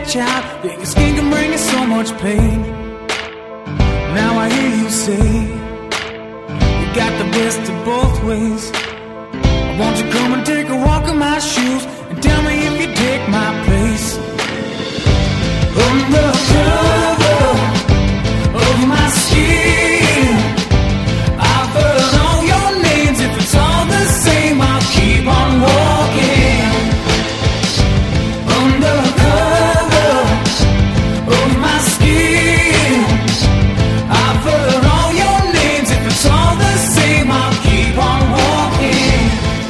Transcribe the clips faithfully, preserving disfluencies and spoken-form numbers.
a child, yeah, your skin can bring you so much pain. Now I hear you say you got the best of both ways. Won't you come and take a walk in my shoes and tell me if you take my place? Undercover of my skin, I've heard all your names. If it's all the same, I'll keep on walking. Undercover of my skin, I've heard all your names. If it's all the same, I'll keep on walking.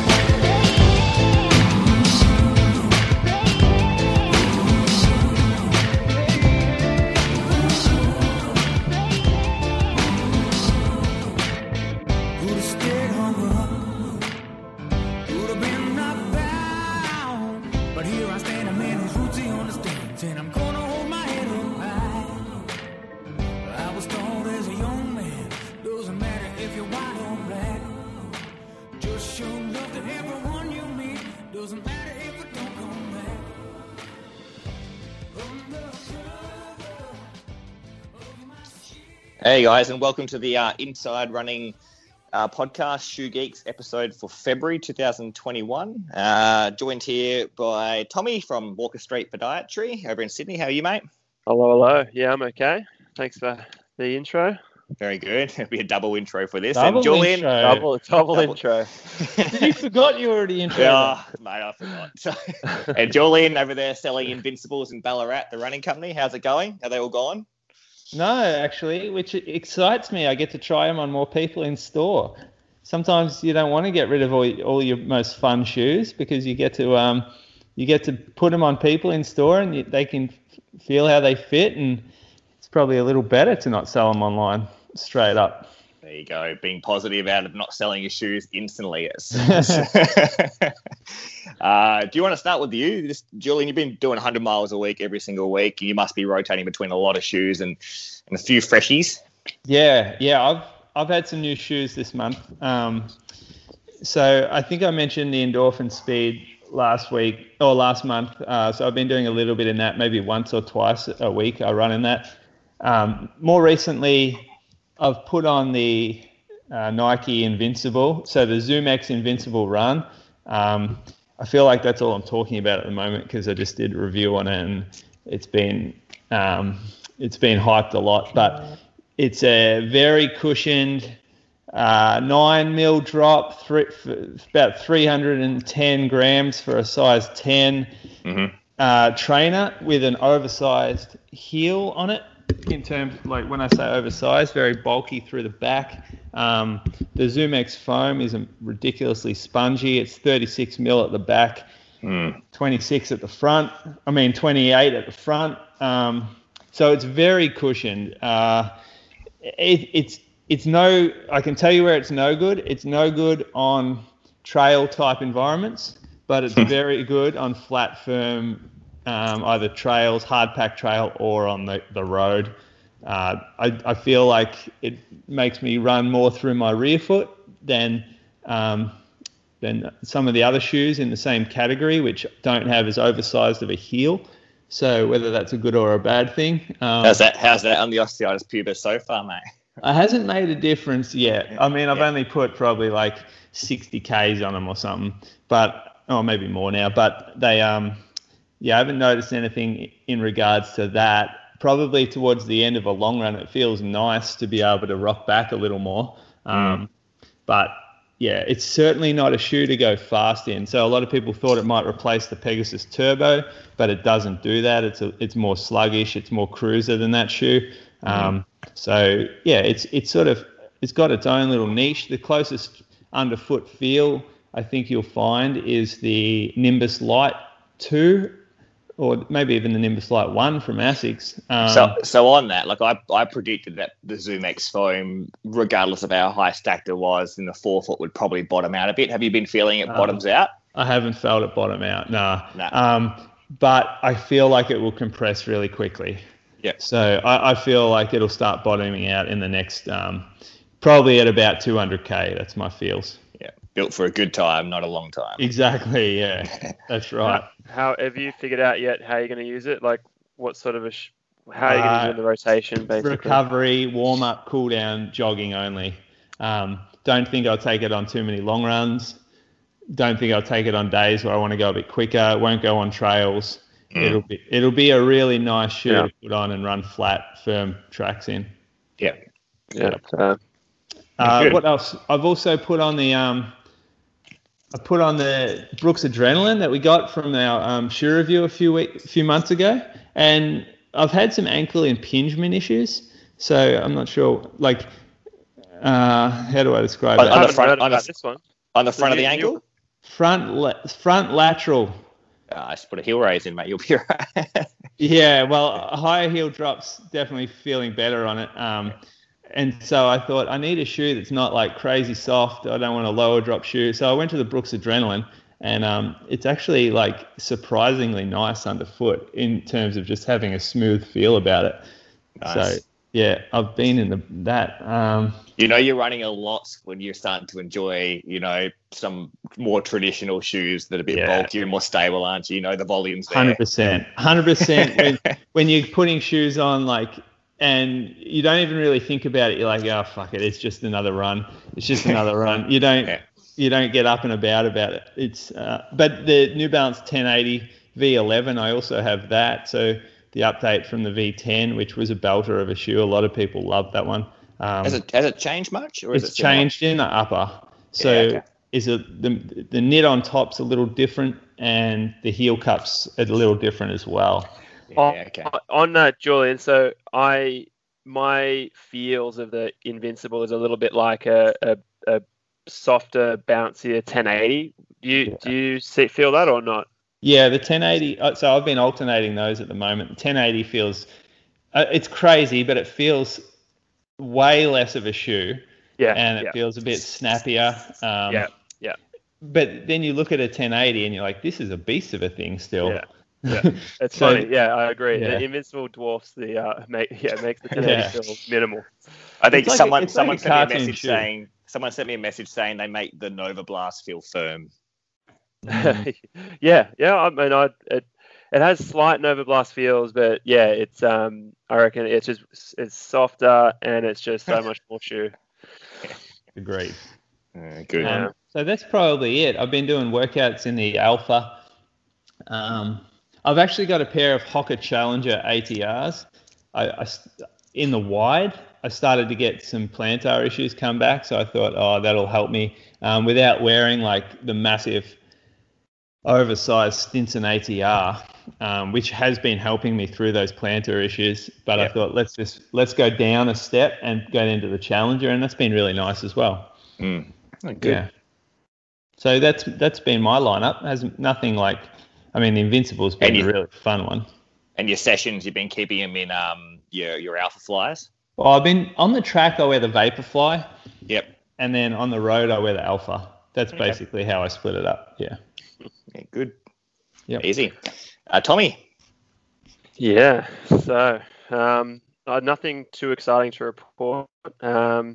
Who'd've stayed hung up? Who'd've been knocked down? But here I stand, a man whose roots he understands, and I'm gonna hold my head up high. I was told as a young man, doesn't matter if you're white or black. Just show love to everyone you meet. Doesn't matter if it don't come back. Undercover of my skin. Hey guys, and welcome to the uh, Inside Running uh, podcast, Shoe Geeks episode for February twenty twenty-one. Uh, joined here by Tommy from Walker Street Podiatry over in Sydney. How are you, mate? Hello, hello. Yeah, I'm okay. Thanks for the intro. Very good. It'll be a double intro for this. Double and Julian, intro. Double, double, Double- intro. You forgot you already introed yeah, mate, I forgot. And Julian over there selling Invincibles in Ballarat, the running company. How's it going? Are they all gone? No, actually, which excites me. I get to try them on more people in store. Sometimes you don't want to get rid of all, all your most fun shoes because you get to um, you get to put them on people in store and you, they can f- feel how they fit, and it's probably a little better to not sell them online straight up. There you go, being positive out of not selling your shoes instantly. Yes. uh, do you want to start with you? Just, Julian, you've been doing one hundred miles a week every single week. You must be rotating between a lot of shoes and, and a few freshies. Yeah, yeah. I've I've had some new shoes this month. Um, so I think I mentioned the Endorphin Speed last week or last month. Uh, so I've been doing a little bit in that, maybe once or twice a week. I run in that. Um, more recently, I've put on the uh, Nike Invincible, so the Zoom X Invincible Run. Um, I feel like that's all I'm talking about at the moment because I just did a review on it and it's been um, it's been hyped a lot. But it's a very cushioned uh, nine mil drop, three, about three hundred ten grams for a size ten Mm-hmm. uh, trainer with an oversized heel on it. In terms, like when I say oversized, very bulky through the back. Um, the Zoom X foam is ridiculously spongy. It's thirty-six mil at the back, Mm. twenty-six at the front. I mean, twenty-eight at the front. Um, so it's very cushioned. Uh, it, it's it's no. I can tell you where it's no good. It's no good on trail type environments, but it's very good on flat, firm. Um, either trails, hard pack trail, or on the, the road. Uh, I, I feel like it makes me run more through my rear foot than um, than some of the other shoes in the same category, which don't have as oversized of a heel. So whether that's a good or a bad thing. Um, How's that? How's that on the osteitis pubis so far, mate? It hasn't made a difference yet. I mean, I've Yeah. only put probably like sixty kays on them or something, but or maybe more now. But they um. Yeah, I haven't noticed anything in regards to that. Probably towards the end of a long run, it feels nice to be able to rock back a little more. Um, mm. But yeah, it's certainly not a shoe to go fast in. So a lot of people thought it might replace the Pegasus Turbo, but it doesn't do that. It's a, it's more sluggish. It's more cruiser than that shoe. Um, mm. So yeah, it's it's sort of it's got its own little niche. The closest underfoot feel I think you'll find is the Nimbus Lite two. Or maybe even the Nimbus Lite one from Asics. Um, so, so on that, like I, I predicted that the Zoom X foam, regardless of how high stacked it was, in the forefoot would probably bottom out a bit. Have you been feeling it bottoms um, out? I haven't felt it bottom out, nah. nah. Um, but I feel like it will compress really quickly. Yeah. So I, I feel like it'll start bottoming out in the next, um, probably at about two hundred K. That's my feels. Yeah. Built for a good time, not a long time. Exactly. Yeah. That's right. How, how have you figured out yet how you're going to use it? Like, what sort of a sh- how are you going to do in the rotation, basically? Recovery, warm up, cool down, jogging only. Um, don't think I'll take it on too many long runs. Don't think I'll take it on days where I want to go a bit quicker. It won't go on trails. Mm. It'll be it'll be a really nice shoe yeah. to put on and run flat, firm tracks in. Yeah, yeah. Uh, uh, what else? I've also put on the um, I put on the Brooks Adrenaline that we got from our um, shoe review a few week, few months ago, and I've had some ankle impingement issues, so I'm not sure. Like, uh, how do I describe on, it? On the front, on the, this one. On the front of the ankle? Front, la- front lateral. Oh, I just put a heel raise in, mate. You'll be right. Yeah, well, higher heel drops, definitely feeling better on it. Um, and so I thought I need a shoe that's not like crazy soft. I don't want a lower drop shoe. So I went to the Brooks Adrenaline, and um, it's actually like surprisingly nice underfoot in terms of just having a smooth feel about it. Nice. So yeah, I've been in the that. Um, you know, you're running a lot when you're starting to enjoy, you know, some more traditional shoes that are a bit yeah. bulkier and more stable, aren't you? You know, the volumes there. one hundred percent. one hundred percent. when, when you're putting shoes on, like, and you don't even really think about it, you're like, oh, fuck it, it's just another run. It's just another run. You don't yeah. you don't get up and about about it. It's uh, but the New Balance ten eighty V eleven, I also have that. So the update from the V ten, which was a belter of a shoe. A lot of people love that one. Um, has it has it changed much? Or is it's it similar? changed in the upper. So yeah, okay. is it the the knit on top's a little different, and the heel cups are a little different as well. Yeah, okay. On, on that, Julian. So I my feels of the Invincible is a little bit like a a, a softer, bouncier ten eighty. Do you yeah. do you see, feel that or not? Yeah, the ten eighty. So I've been alternating those at the moment. The ten eighty feels, uh, it's crazy, but it feels way less of a shoe. Yeah. And it yeah. feels a bit snappier. Um, yeah. Yeah. But then you look at a ten eighty and you're like, this is a beast of a thing still. Yeah. Yeah. It's so, funny. Yeah, I agree. Yeah. The Invincible dwarfs the uh, make yeah makes the ten eighty yeah. feel minimal. I think like someone a, someone like sent me a message shoe. saying someone sent me a message saying they make the Nova Blast feel firm. yeah, yeah. I mean, I it it has slight Nova Blast feels, but yeah, it's um, I reckon it's just it's softer and it's just so much more shoe. Agreed. Uh, good. Um, so that's probably it. I've been doing workouts in the Alpha. Um, I've actually got a pair of Hoka Challenger A T Rs. I, I in the wide. I started to get some plantar issues come back, so I thought, oh, that'll help me um, without wearing like the massive oversized Stinson A T R, um, which has been helping me through those plantar issues. But yep. I thought let's just let's go down a step and go into the Challenger, and that's been really nice as well. Mm. Oh, good. Yeah. So that's that's been my lineup. Has nothing like, I mean, the Invincible's been you, a really fun one. And your sessions, you've been keeping them in um your your Alpha Flyers. Well, I've been on the track. I wear the Vaporfly. Yep. And then on the road, I wear the Alpha. That's okay. basically how I split it up. Yeah. Yeah, good. Yeah. Easy. Uh, Tommy. Yeah. So, um, uh, nothing too exciting to report. Um,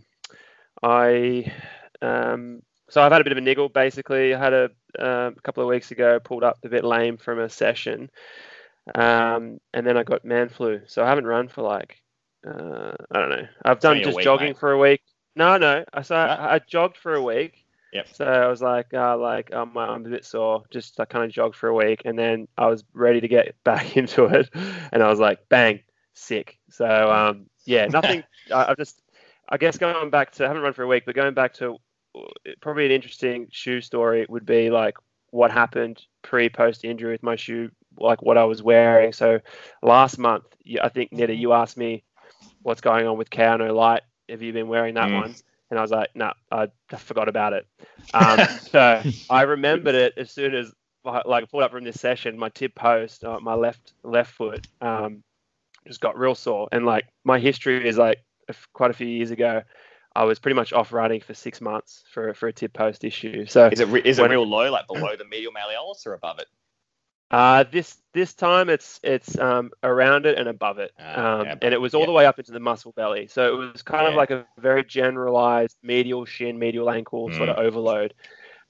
I, um, so I've had a bit of a niggle. Basically, I had a, uh, a couple of weeks ago pulled up a bit lame from a session, um, and then I got man flu. So I haven't run for like, uh, I don't know. I've done just week, jogging mate. for a week. No, no. I so I, I jogged for a week. Yep. So I was like, uh, like um, I'm a bit sore. Just I kind of jogged for a week, and then I was ready to get back into it, and I was like, bang, sick. So um, yeah, nothing. I, I've just, I guess going back to, I haven't run for a week, but going back to probably an interesting shoe story would be like what happened pre post injury with my shoe, like what I was wearing. So last month, I think Nita, you asked me what's going on with Kano Light. Have you been wearing that mm. one? And I was like, no, nah, I forgot about it. Um, so I remembered it as soon as, like, I pulled up from this session, my tib post, uh, my left left foot um, just got real sore. And, like, my history is, like, quite a few years ago, I was pretty much off running for six months for, for a tib post issue. So Is it is it real low, like below the medial malleolus or above it? Uh, this this time it's it's um, around it and above it, uh, um, yeah, and it was all yeah. the way up into the muscle belly. So it was kind yeah. of like a very generalized medial shin, medial ankle mm. sort of overload.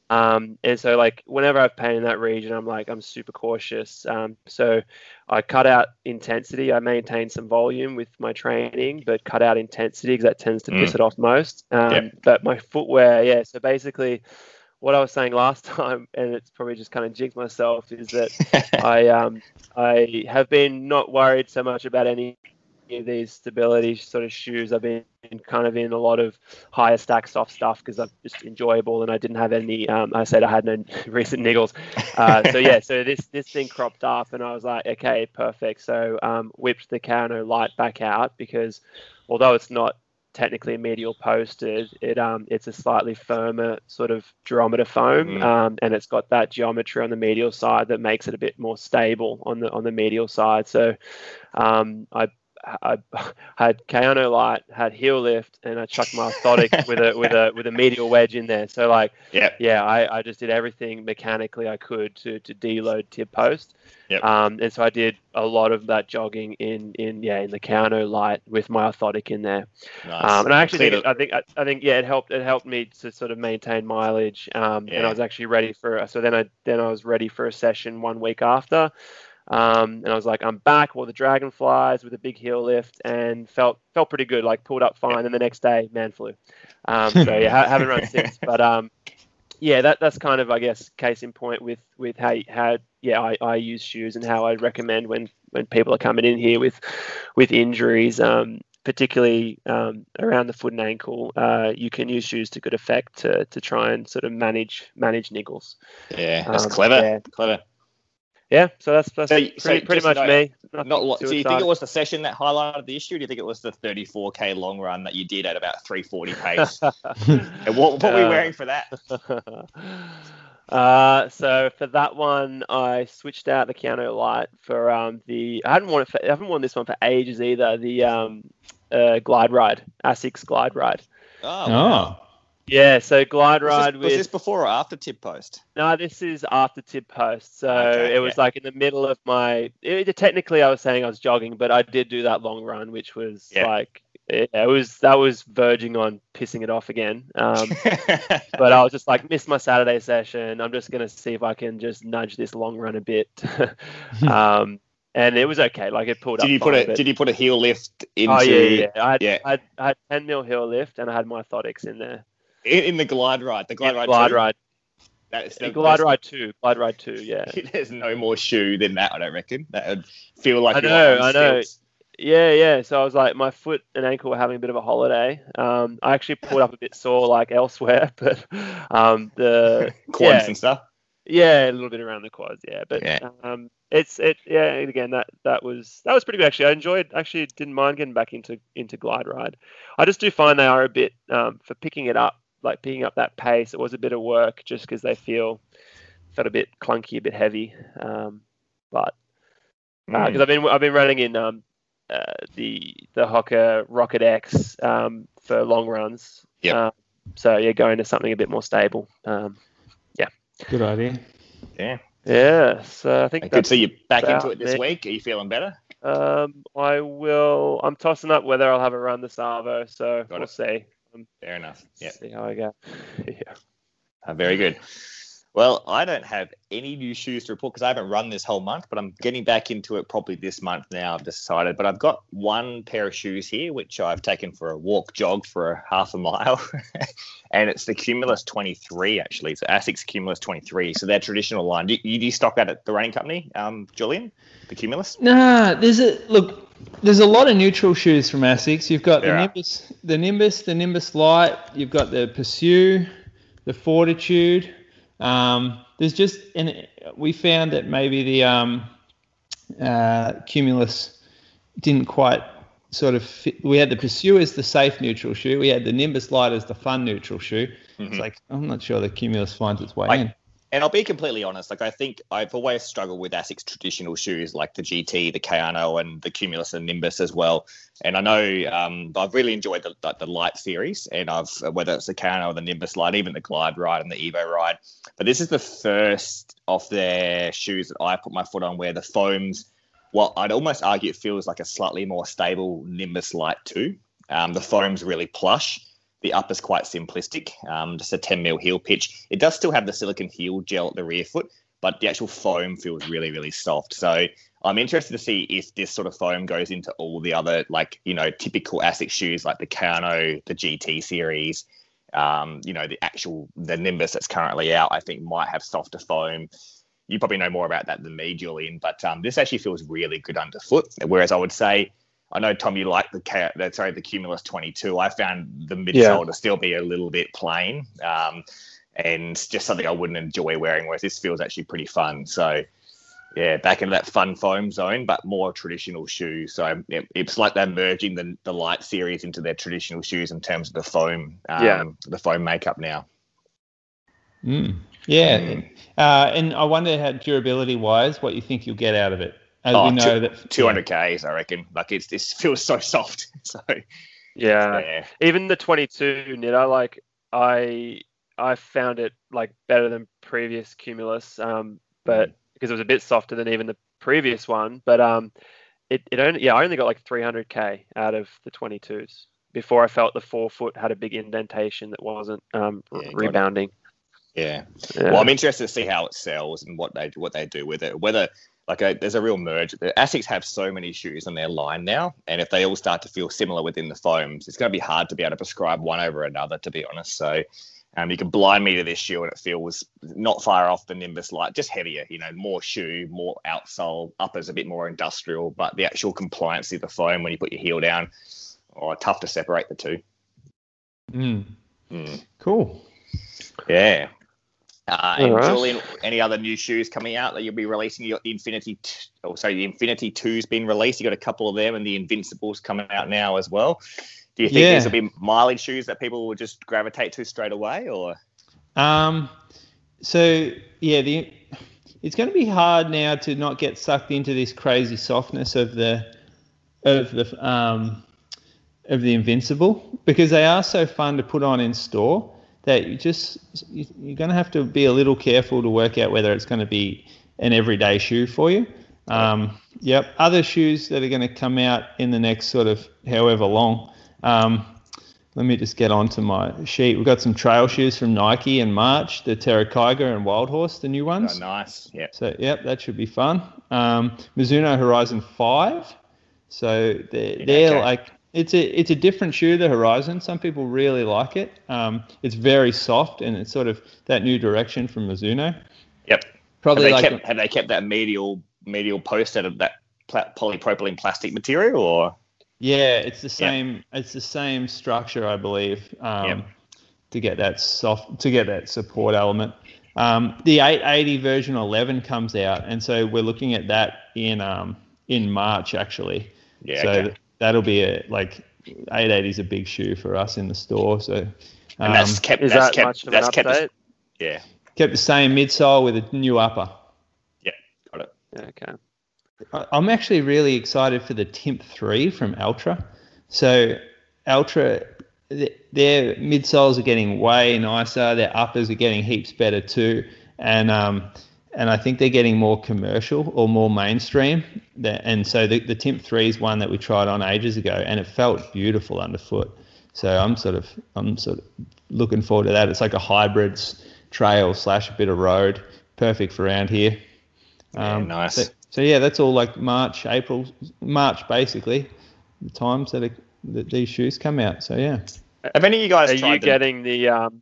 Um, and so like whenever I've pain in that region, I'm like, I'm super cautious. Um, so I cut out intensity. I maintain some volume with my training, but cut out intensity because that tends to Mm. piss it off most. Um, Yep. But my footwear, yeah. So basically what I was saying last time, and it's probably just kind of jinxed myself, is that I, um, I have been not worried so much about any of these stability sort of shoes. I've been kind of in a lot of higher stack soft stuff because I'm just enjoyable, and I didn't have any. Um, I said I had no recent niggles, uh, so yeah. So this this thing cropped up, and I was like, okay, perfect. So um, whipped the Kayano Light back out because although it's not technically medial posted, it um it's a slightly firmer sort of durometer foam, Mm. um, and it's got that geometry on the medial side that makes it a bit more stable on the on the medial side. So um, I. I had Kayano Light, had heel lift, and I chucked my orthotic with a with a with a medial wedge in there. So like, Yep. yeah, I, I just did everything mechanically I could to to deload tib post. Yep. Um, and so I did a lot of that jogging in in yeah in the Kayano Light with my orthotic in there. Nice. Um, and I actually Clear think, I think I, I think yeah it helped it helped me to sort of maintain mileage. Um, and Yeah. I was actually ready for so then I then I was ready for a session one week after. Um, and I was like, I'm back, wore the dragonflies with a big heel lift, and felt felt pretty good. Like pulled up fine, and the next day, man flu. Um, so yeah, ha- haven't run since. But um, yeah, that that's kind of I guess case in point with with how how yeah I, I use shoes and how I recommend when when people are coming in here with with injuries. Um, particularly um, around the foot and ankle, uh, you can use shoes to good effect to to try and sort of manage manage niggles. Yeah, that's Um, clever. yeah. Clever. Yeah, so that's, that's So- pretty, so pretty just much no- me. Nothing Not lo- too so you think exciting. it was the session that highlighted the issue? Or do you think it was the thirty-four K long run that you did at about three forty pace? And what, what were you Uh, wearing for that? uh, so for that one, I switched out the Kayano Light for um, the. I hadn't worn it. For, I haven't worn this one for ages either. The um, uh, Glide Ride, Asics Glide Ride. Oh, wow. Oh, Yeah, so Glide Was this, Ride was with. this before or after tip post? No, this is after tib post. So Okay, it was yeah. like in the middle of my. It, technically, I was saying I was jogging, but I did do that long run, which was Yeah. like. It, it was that was verging on pissing it off again. Um, but I was just like, missed my Saturday session. I'm just gonna see if I can just nudge this long run a bit. um, and it was okay. Like it pulled up. did you put fine, a but- Did you put a heel lift into Oh yeah, yeah. yeah. I had, yeah. I had, I had ten mil heel lift, and I had my orthotics in there. in, in the glide ride? The glide Yeah, ride. glide two? ride. That is Yeah, the, glide there's- ride two. Glide ride two. Yeah. There's no more shoe than that. I don't reckon. That would feel like I you're know, on I know. stilts. Yeah, yeah. So I was like, my foot and ankle were having a bit of a holiday. Um, I actually pulled up a bit sore like elsewhere, but um, the Quads yeah, and stuff. yeah, a little bit around the quads, yeah. But Yeah. um, it's it, yeah. and Again, that that was that was pretty good actually. I enjoyed, actually didn't mind getting back into into glide ride. I just do find they are a bit um, for picking it up, like picking up that pace. It was a bit of work just because they feel felt a bit clunky, a bit heavy. Um, but because Mm. I've been I've been running in um, uh, the the Hoka Rocket X um, for long runs. Yep. Um, so yeah, going to something a bit more stable. Um, good idea. Yeah. yeah, so I think Good. that's So you're back into about it this it. week. Are you feeling better? Um, I will. I'm tossing up whether I'll have a run this Savo, so Got we'll it. see. Um, Fair enough. Yeah. See how I go. yeah. Uh, very good. Well, I don't have any new shoes to report because I haven't run this whole month, but I'm getting back into it probably this month now, I've decided. But I've got one pair of shoes here, which I've taken for a walk jog for a half a mile. And it's the Cumulus twenty-three, actually. It's Asics Cumulus twenty-three. So they're traditional line. Do you, do you stock that at the running company, um, Julian? The Cumulus? Nah, there's a look. There's a lot of neutral shoes from Asics. You've got the There are. Nimbus, the Nimbus, the Nimbus Lite. You've got the Pursue, the Fortitude. Um, there's just, and we found that maybe the um, uh, Cumulus didn't quite sort of fit. We had the Pursue as the safe neutral shoe. We had the Nimbus Lite as the fun neutral shoe. Mhm. It's like, I'm not sure the Cumulus finds its way I- in. And I'll be completely honest, like I think I've always struggled with Asics traditional shoes like the G T, the Kayano, and the Cumulus and Nimbus as well. And I know um, I've really enjoyed the, the, the Light series, and I've whether it's the Kayano or the Nimbus Light, even the Glide Ride and the Evo Ride. But this is the first of their shoes that I put my foot on where the foams, well, I'd almost argue it feels like a slightly more stable Nimbus Light too. Um, the foam's really plush. the upper's quite simplistic, um, just a ten mil heel pitch. It does still have the silicone heel gel at the rear foot, but the actual foam feels really, really soft. So I'm interested to see if this sort of foam goes into all the other, like, you know, typical ASICS shoes like the Kano, the G T series, um, you know, the actual, the Nimbus that's currently out, I think might have softer foam. You probably know more about that than me, Julian, but um, this actually feels really good underfoot. Whereas I would say, I know, Tom, you like the, K- the sorry, the Cumulus twenty-two. I found the midsole yeah. to still be a little bit plain. Um, and just something I wouldn't enjoy wearing, whereas this feels actually pretty fun. So, yeah, back into that fun foam zone, but more traditional shoes. So it, it's like they're merging the the light series into their traditional shoes in terms of the foam, um, yeah. the foam makeup now. Mm. Yeah, mm. Uh, and I wonder how durability-wise, what you think you'll get out of it. As oh, we know two, that two hundred Ks, I reckon. Like it's this feels so soft. So yeah, yeah. Even the twenty-two Nitto, like I. I found it like better than previous Cumulus, um, but because it was a bit softer than even the previous one. But um, it, it only yeah, I only got like three hundred K out of the twenty-twos before I felt the forefoot had a big indentation that wasn't um, yeah, rebounding. Yeah. yeah. Well, I'm interested to see how it sells and what they what they do with it. Whether like a, there's a real merge. The ASICS have so many shoes in their line now, and if they all start to feel similar within the foams, it's going to be hard to be able to prescribe one over another, to be honest. So. Um, you can blind me to this shoe and it feels not far off the Nimbus Light, just heavier, you know, more shoe, more outsole, uppers a bit more industrial, but the actual compliance of the foam when you put your heel down, oh, tough to separate the two. Mm. Mm. Cool. Yeah. Uh, and right. Julian, any other new shoes coming out that you'll be releasing? You got the Infinity, t- oh, sorry, the Infinity two's been released. You got a couple of them, and the Invincibles coming out now as well. Do you think yeah. these will be mileage shoes that people will just gravitate to straight away, or? Um, so yeah, the it's going to be hard now to not get sucked into this crazy softness of the of the um of the Invincible, because they are so fun to put on in store that you just you're going to have to be a little careful to work out whether it's going to be an everyday shoe for you. Um, yep. Other shoes that are going to come out in the next sort of however long. Um, let me just get onto my sheet. We've got some trail shoes from Nike in March, the Terra Kyger and Wild Horse, the new ones. Oh, nice. Yeah. So, yep, that should be fun. Um, Mizuno Horizon five. So they're, they're okay. like, it's a it's a different shoe, the Horizon. Some people really like it. Um, it's very soft and it's sort of that new direction from Mizuno. Yep. Probably have they like kept, have they kept that medial medial post out of that pla- polypropylene plastic material, or? Yeah, it's the same. Yep. It's the same structure, I believe, um, yep. to get that soft, to get that support element. Um, the eight eighty version eleven comes out, and so we're looking at that in um, in March actually. Yeah. So okay. that'll be a like eight eighty is a big shoe for us in the store. So um, and that's kept. Is that's that kept, much of that's an kept update? The, yeah. Kept the same midsole with a new upper. Yeah, got it. Okay. I'm actually really excited for the Timp three from Ultra. So Ultra, their midsoles are getting way nicer. Their uppers are getting heaps better too. And um, and I think they're getting more commercial or more mainstream. And so the, the Timp three is one that we tried on ages ago, and it felt beautiful underfoot. So I'm sort of I'm sort of looking forward to that. It's like a hybrid trail slash a bit of road, perfect for around here. Um, yeah, nice. So, So yeah, that's all like March, April, March basically, the times that, are, that these shoes come out. So yeah. Have any of you guys Are tried you them? getting the? Um...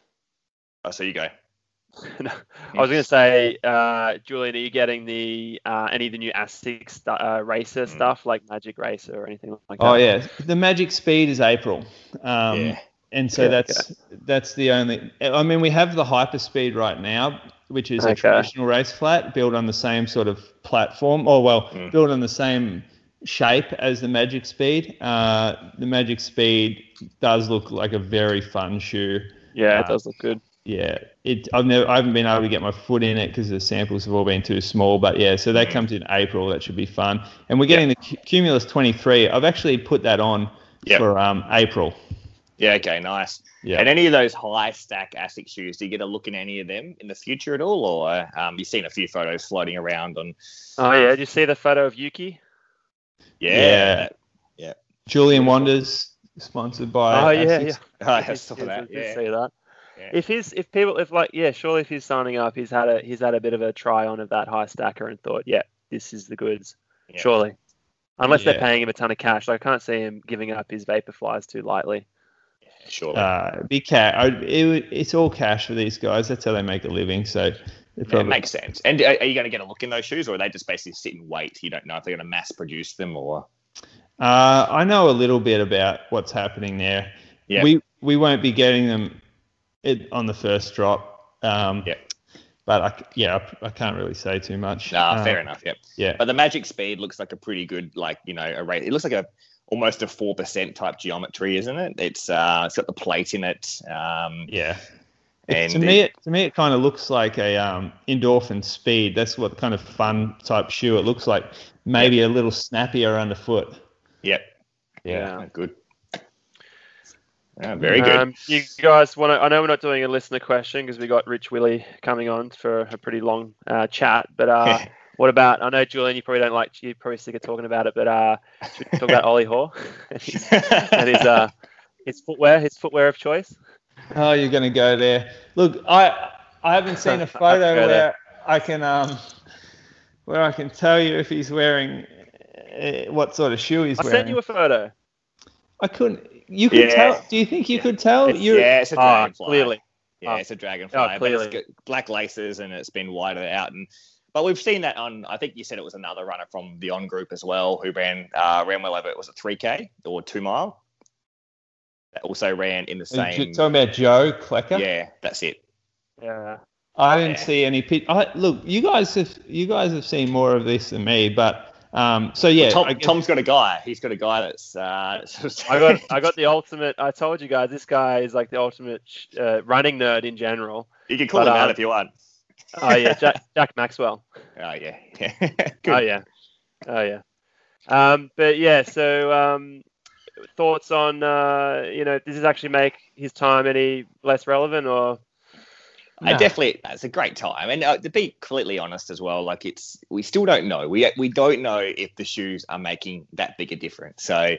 Oh, so you go. no, I was going to say, uh, Julian, are you getting the uh, any of the new ASICS st- uh, Racer mm. stuff like Magic Racer or anything like that? Oh yeah, the Magic Speed is April. Um, yeah. And so yeah, that's okay. that's the only. I mean, we have the Hyperspeed right now, which is okay. a traditional race flat built on the same sort of platform, or well, mm. built on the same shape as the Magic Speed. Uh, the Magic Speed does look like a very fun shoe. Yeah, uh, it does look good. Yeah, it. I've never, I haven't been able to get my foot in it because the samples have all been too small. But yeah, so that mm. comes in April. That should be fun. And we're getting yep. the Cumulus twenty-three. I've actually put that on yep. for um, April. Yeah, okay, nice. Yeah. And any of those high stack ASICS shoes, do you get a look in any of them in the future at all? Or um, you've seen a few photos floating around on. Oh, yeah. Did you see the photo of Yuki? Yeah. Yeah. Yeah. Julian Wanders sponsored by. Oh yeah, Asics. yeah. Oh, I Did- saw did- that. did Yeah. see that. Yeah. If he's, if people, if like, yeah, surely if he's signing up, he's had a, he's had a bit of a try on of that high stacker and thought, yeah, this is the goods. Yeah. Surely, unless they're Yeah. paying him a ton of cash, like, I can't see him giving up his vapor flies too lightly. Sure. Uh, be cash. It, would- it's all cash for these guys. That's how they make a living. So they Yeah, probably it makes sense. And are, are you going to get a look in those shoes, or are they just basically sit and wait? You don't know if they're going to mass produce them or. Uh, I know a little bit about what's happening there. Yeah. We we won't be getting them it, on the first drop. Um, Yeah. But I, yeah, I, I can't really say too much. Nah, Um, fair enough. Yep. Yeah. But the Magic Speed looks like a pretty good, like, you know, a rate. It looks like a almost a four percent type geometry, isn't it? It's uh, it's got the plate in it. Um, Yeah. It- and to me, it, to me, it kind of looks like a um, endorphin speed. That's what kind of fun type shoe it looks like. Maybe a little snappier underfoot. Yep. Yeah. Oh, good. Yeah, very good. Um, you guys want to? I know we're not doing a listener question because we got Rich Willie coming on for a pretty long uh, chat. But uh, what about? I know Julian, you probably don't like. You're probably sick of talking about it. But uh, should we talk about Ollie Hoare and his, and his uh, his footwear, his footwear of choice? Oh, you're going to go there. Look, I I haven't seen a photo Go there. where I can um where I can tell you if he's wearing uh, what sort of shoe he's I wearing. sent you a photo. I couldn't. You could Yeah. tell. Do you think you could tell? It's- You're, yeah, it's a Ah, dragonfly. clearly. Yeah, Oh. it's a dragonfly. Oh, but clearly. it's got black laces and it's been wider out. And but we've seen that on. I think you said it was another runner from the On Group as well who ran uh, ran well over. It was a three K or two mile. That also ran in the Are you same. talking about Joe Klecker? Yeah, that's it. Yeah. I didn't Yeah. see any pic. I, look, you guys have you guys have seen more of this than me, but um, so yeah, Tom, I guess- Tom's got a guy. He's got a guy that's. Uh, I got I got the ultimate. I told you guys this guy is like the ultimate uh, running nerd in general. You can call but, him out uh, if you want. Oh yeah, Jack, Jack Maxwell. Oh yeah, yeah. Oh yeah, oh yeah. Um, but yeah, so um, thoughts on uh, you know, does this actually make his time any less relevant or? I No. definitely, it's a great time. And uh, to be completely honest as well, like it's, we still don't know. We we don't know if the shoes are making that big a difference. So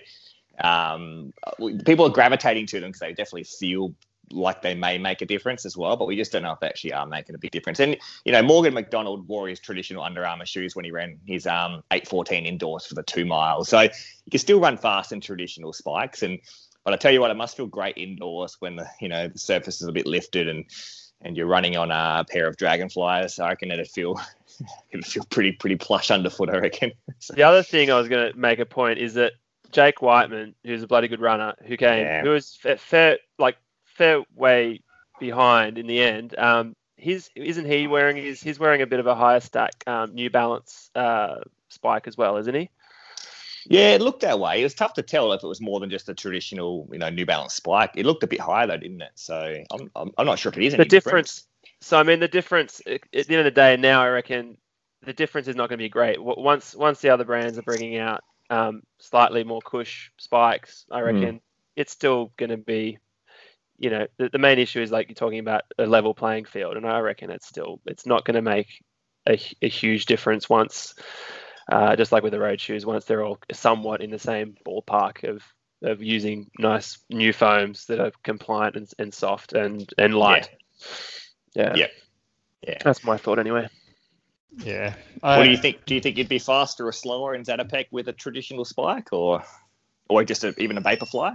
um, we, people are gravitating to them because they definitely feel like they may make a difference as well, but we just don't know if they actually are making a big difference. And, you know, Morgan McDonald wore his traditional Under Armour shoes when he ran his um, eight fourteen indoors for the two miles. So you can still run fast in traditional spikes. And, but I tell you what, it must feel great indoors when the, you know, the surface is a bit lifted and, and you're running on a pair of dragonflies. I reckon it'd feel it'd feel pretty pretty plush underfoot, I reckon. So, The other thing I was going to make a point is that Jake Whiteman, who's a bloody good runner, who came, Yeah. who was fair, fair, like fair way behind in the end. Um, his isn't he wearing his? He's wearing a bit of a higher stack um, New Balance uh, spike as well, isn't he? yeah, it looked that way. It was tough to tell if it was more than just a traditional, you know, New Balance spike. It looked a bit higher though, didn't it? So I'm I'm, I'm not sure if it is The any difference. So I mean, the difference at at the end of the day, now I reckon the difference is not going to be great. W- Once once the other brands are bringing out um, slightly more cush spikes, I reckon it's still going to be, you know, the, the main issue is like you're talking about a level playing field, and I reckon it's still it's not going to make a, a huge difference once, uh, just like with the road shoes, once they're all somewhat in the same ballpark of of using nice new foams that are compliant and, and soft and and light. Yeah. Yeah. Yeah. That's my thought anyway. yeah. What I, do you think? Do you think you'd be faster or slower in Zatopek with a traditional spike, or or just a, even a Vaporfly?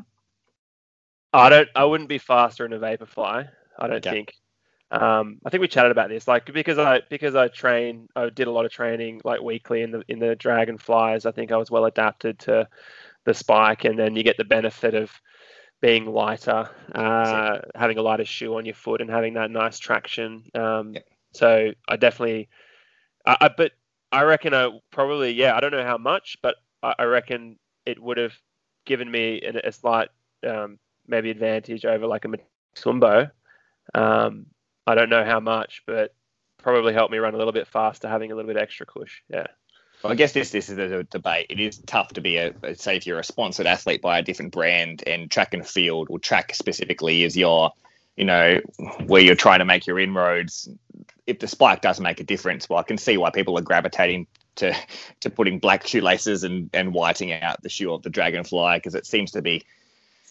I don't. I wouldn't be faster in a Vaporfly. I don't Okay. think. Um, I think we chatted about this, like because I because I train, I did a lot of training like weekly in the in the Dragonflies. I think I was well adapted to the spike, and then you get the benefit of being lighter, uh, having a lighter shoe on your foot, and having that nice traction. Um, Yep. So I definitely, I, I but I reckon I probably yeah. I don't know how much, but I, I reckon it would have given me an, a slight um, maybe advantage over like a Matumbo. Um, I don't know how much, but probably helped me run a little bit faster, having a little bit extra push. Yeah. Well, I guess this this is a debate. It is tough to be a say if you're a sponsored athlete by a different brand, and track and field or track specifically is your, you know, where you're trying to make your inroads. If the spike does make a difference, well, I can see why people are gravitating to to putting black shoelaces and and whiting out the shoe of the Dragonfly, because it seems to be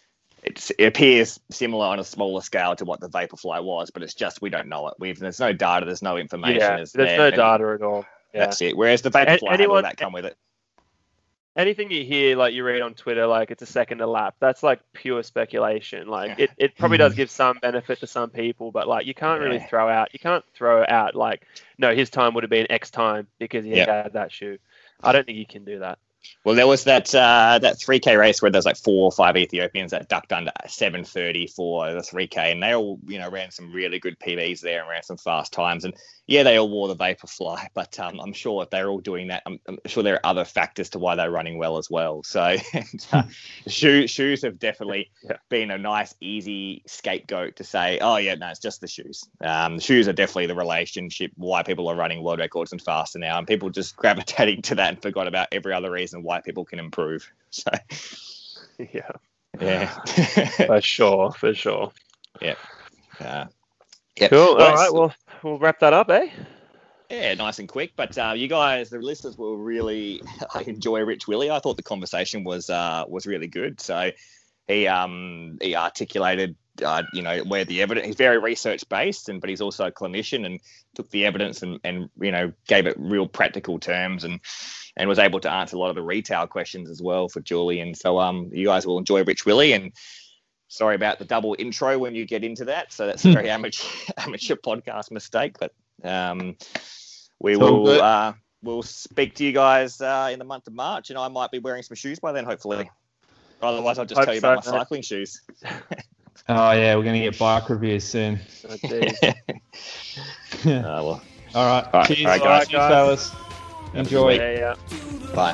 It's, it appears similar on a smaller scale to what the Vaporfly was, but it's just we don't know it. We've there's no data, there's no information. Yeah, is there's there, no and data at all. Yeah. That's it. Whereas the Vaporfly A- had all anyone- that come with it. Anything you hear, like you read on Twitter, like it's a second a lap, that's like pure speculation. Like it, it probably does give some benefit to some people, but like you can't really Yeah. throw out, you can't throw out like, no, his time would have been X time because he Yep. had that shoe. I don't think you can do that. Well, there was that uh, that three K race where there's like four or five Ethiopians that ducked under seven thirty for the three K, and they all, you know, ran some really good P Bs there and ran some fast times. And yeah, they all wore the Vaporfly, but um, I'm sure if they're all doing that, I'm, I'm sure there are other factors to why they're running well as well. So and, uh, shoe, shoes have definitely Yeah. been a nice, easy scapegoat to say, oh yeah, no, it's just the shoes. Um, the shoes are definitely the relationship why people are running world records and faster now, and people just gravitating to that and forgot about every other reason why people can improve. So Yeah, yeah. for sure, for sure. yeah. Uh, yeah. Cool. Well, All right, well, we'll wrap that up, eh? yeah, nice and quick. But uh, you guys, the listeners, will really enjoy Rich Willie. I thought the conversation was uh, was really good. So he um he articulated uh, you know where the evidence. He's very research based, and but he's also a clinician and took the evidence and and you know gave it real practical terms and. and was able to answer a lot of the retail questions as well for Julian. So um, you guys will enjoy Rich Willie, and sorry about the double intro when you get into that. So that's a very amateur amateur podcast mistake, but um, we It's all will good. uh, we'll speak to you guys uh, in the month of March, and I might be wearing some shoes by then, hopefully. Otherwise, I'll just Hope tell you so, about my mate. cycling shoes. Oh yeah, we're gonna get bike reviews soon. Oh, geez. Uh, well, All right, All right, cheers, all right, guys. Cheers, fellas. Enjoy. Yeah, yeah. bye.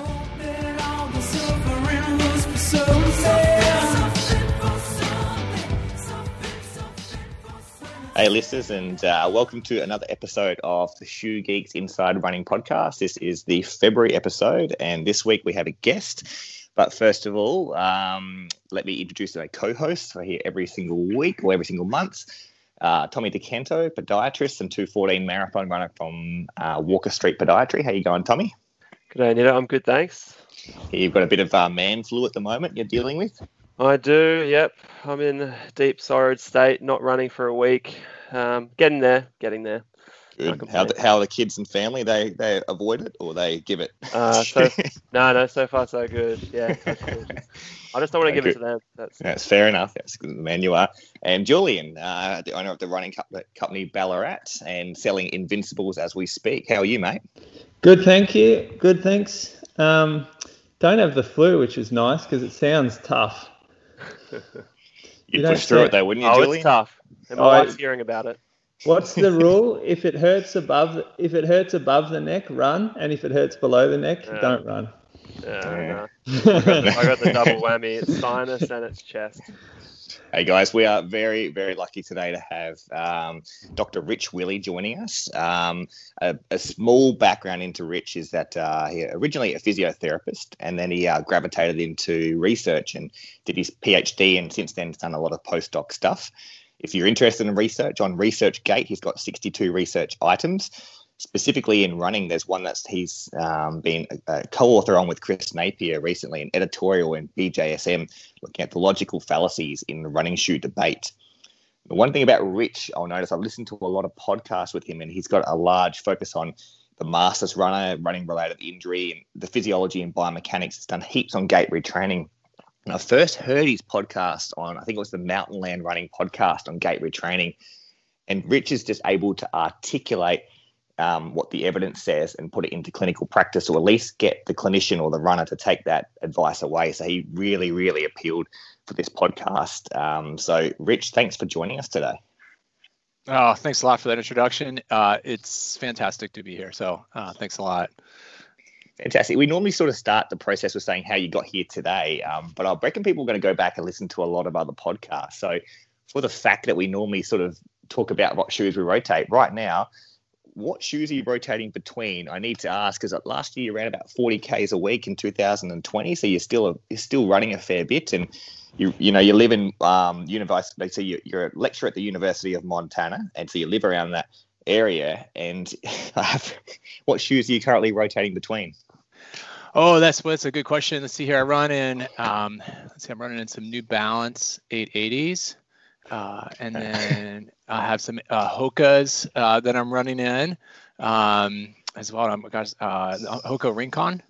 Hey, listeners, and uh, welcome to another episode of the Shoe Geeks Inside Running Podcast. This is the February episode, and this week we have a guest. But first of all, um, let me introduce my co-hosts. I here every single week or every single month. Uh, Tommy DeCanto, podiatrist and two fourteen marathon runner from uh, Walker Street Podiatry. How you going, Tommy? Good day, Nita. I'm good, thanks. You've got a bit of uh, man flu at the moment you're dealing with. I do, yep. I'm in a deep sorrowed state, not running for a week. Um, getting there, getting there. Can't Good. How, complain. the, how are the kids and family? They they avoid it or they give it? Uh, so, no, no, so far so good. Yeah, that's good. I just don't want to give it Good. to them. That's That's fair enough. That's good, the man you are. And Julian, uh, the owner of the running co- company Ballarat and selling Invincibles as we speak. How are you, mate? Good, thank you. Good, thanks. Um, don't have the flu, which is nice because it sounds tough. You'd You don't push through say- it though, wouldn't you, oh, Julian? it's tough. And my Oh, wife's it- hearing about it. What's the rule? If it hurts above, if it hurts above the neck, run, and if it hurts below the neck, Yeah. don't run. Uh, Yeah. no. I, got the, I got the double whammy. It's sinus and it's chest. Hey guys, we are very, very lucky today to have um, Doctor Rich Willie joining us. Um, a, a small background into Rich is that uh, he originally a physiotherapist, and then he uh, gravitated into research and did his PhD, and since then has done a lot of postdoc stuff. If you're interested in research, on ResearchGate, he's got sixty-two research items. Specifically in running, there's one that's he's um, been a, a co-author on with Chris Napier recently, an editorial in B J S M looking at the logical fallacies in the running shoe debate. The one thing about Rich, I'll notice I've listened to a lot of podcasts with him, and he's got a large focus on the masters runner, running-related injury, and the physiology and biomechanics. He's done heaps on gait retraining. And I first heard his podcast on, I think it was the Mountain Land Running podcast on gait retraining, and Rich is just able to articulate Um, what the evidence says and put it into clinical practice, or at least get the clinician or the runner to take that advice away. So he really, really appealed for this podcast. Um, so, Rich, thanks for joining us today. Oh, thanks a lot for that introduction. Uh, it's fantastic to be here. So uh, thanks a lot. Fantastic. We normally sort of start the process with saying how you got here today, um, but I reckon people are going to go back and listen to a lot of other podcasts. So for the fact that we normally sort of talk about what shoes we rotate right now, what shoes are you rotating between? I need to ask, because last year you ran about forty Ks a week in two thousand twenty, so you're still a, you're still running a fair bit, and you you know you live in um, university. So you, you're a lecturer at the University of Montana, and so you live around that area. And what shoes are you currently rotating between? Oh, that's what's a good question. Let's see here. I run in, um, let's see, I'm running in some New Balance eight eighties. Uh, and then I have some uh, Hokas uh, that I'm running in um, as well. I'm gosh, uh, Hoka Rincon.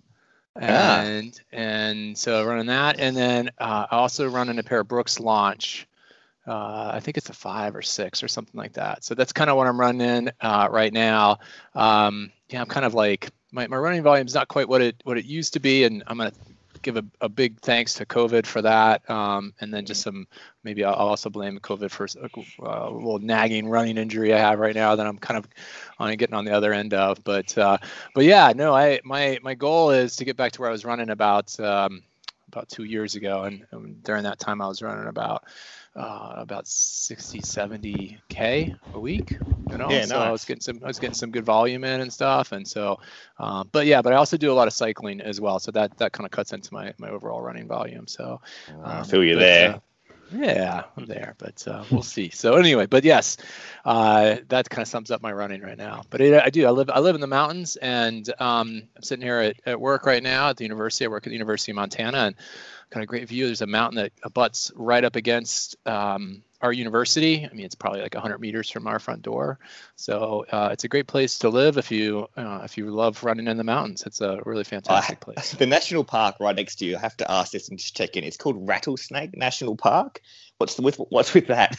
And ah. and so running that. And then uh, I also running a pair of Brooks Launch. Uh, I think it's a five or six or something like that. So that's kind of what I'm running uh, right now. Um, yeah, I'm kind of like my, my running volume is not quite what it what it used to be, and I'm gonna give a, a big thanks to COVID for that. Um, and then just some maybe I'll also blame COVID for a, a little nagging running injury I have right now that I'm kind of on getting on the other end of. But uh, but yeah, no, I my my goal is to get back to where I was running about um, about two years ago, and, and during that time I was running about. Uh, about sixty, seventy K a week, you know, yeah, so nice. I was getting some, I was getting some good volume in and stuff. And so, um, but yeah, but I also do a lot of cycling as well. So that, that kind of cuts into my, my overall running volume. So um, I feel you but, there. Uh, yeah, I'm there, but uh, we'll see. So anyway, but yes, uh, that kind of sums up my running right now. But it, I do, I live, I live in the mountains, and um, I'm sitting here at, at work right now at the university. I work at the University of Montana, and kind of great view. There's a mountain that abuts right up against um, our university. I mean, it's probably like one hundred meters from our front door. So uh, it's a great place to live if you uh, if you love running in the mountains. It's a really fantastic uh, place. The national park right next to you, I have to ask this and just check in. It's called Rattlesnake National Park. What's the, with what's with that?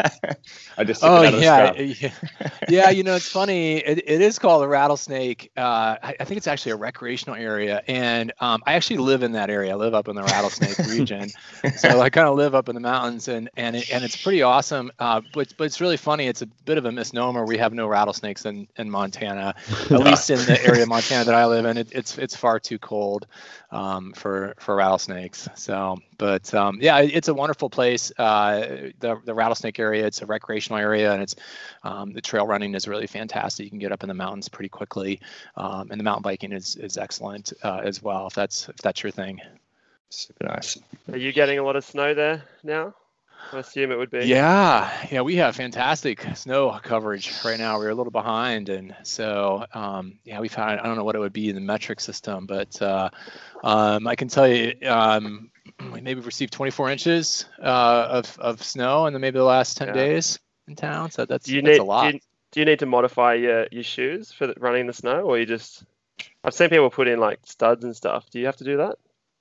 I just oh yeah, yeah, yeah. You know, it's funny. It, it is called a Rattlesnake. Uh, I, I think it's actually a recreational area, and um, I actually live in that area. I live up in the Rattlesnake region, so I kind of live up in the mountains, and and it, and it's pretty awesome. Uh, but but it's really funny. It's a bit of a misnomer. We have no rattlesnakes in, in Montana, at least in the area of Montana that I live in. It, it's it's far too cold um, for for rattlesnakes. So, but um, yeah, it, it's a wonderful place. Uh, the the Rattlesnake area. It's a recreational area, and it's um, the trail running is really fantastic. You can get up in the mountains pretty quickly, um, and the mountain biking is is excellent uh, as well. If that's if that's your thing. Super nice. Are you getting a lot of snow there now? I assume it would be. Yeah, yeah, we have fantastic snow coverage right now. We're a little behind, and so um, yeah, we've had I don't know what it would be in the metric system, but uh, um, I can tell you. Um, we maybe received twenty-four inches uh, of of snow in the maybe the last ten yeah. days in town. So that's, do you that's need, a lot. Do you, do you need to modify your, your shoes for the, running in the snow, or you just? I've seen people put in like studs and stuff. Do you have to do that?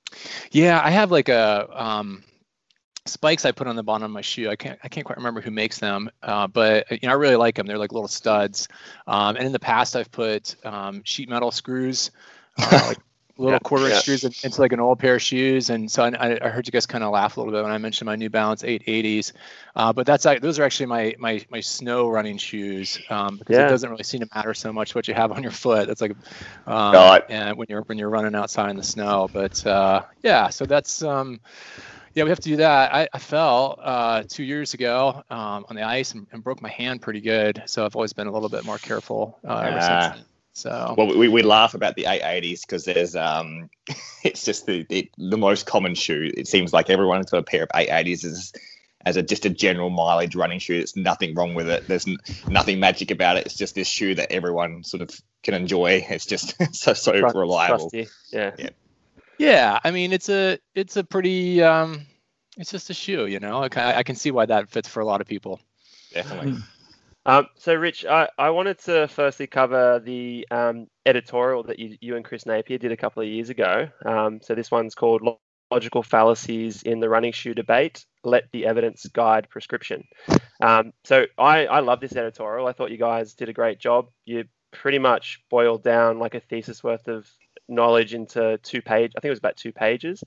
Yeah, I have like a um, spikes I put on the bottom of my shoe. I can't I can't quite remember who makes them, uh, but you know I really like them. They're like little studs. Um, and in the past, I've put um, sheet metal screws. Uh, like little yeah, quarter inch yeah. screws into like an old pair of shoes. And so I, I heard you guys kind of laugh a little bit when I mentioned my New Balance eight eighties. Uh, but that's those are actually my my my snow running shoes um, because yeah. it doesn't really seem to matter so much what you have on your foot. That's like um, God. and when you're when you're running outside in the snow. But uh, yeah, so that's um, yeah, we have to do that. I, I fell uh, two years ago um, on the ice and, and broke my hand pretty good. So I've always been a little bit more careful uh, ever ah. since then. So well, we, we laugh about the eight eighties because there's um, it's just the, the the most common shoe. It seems like everyone's got a pair of eight eighties as as a just a general mileage running shoe. There's nothing wrong with it. There's n- nothing magic about it. It's just this shoe that everyone sort of can enjoy. It's just so so Trust, reliable. Trusty. Yeah. yeah, yeah. I mean, it's a it's a pretty um, it's just a shoe, you know. I, I can see why that fits for a lot of people. Definitely. Um, so, Rich, I, I wanted to firstly cover the um, editorial that you, you and Chris Napier did a couple of years ago. Um, so this one's called Logical Fallacies in the Running Shoe Debate, Let the Evidence Guide Prescription. Um, so I, I love this editorial. I thought you guys did a great job. You pretty much boiled down like a thesis worth of knowledge into two pages. I think it was about two pages.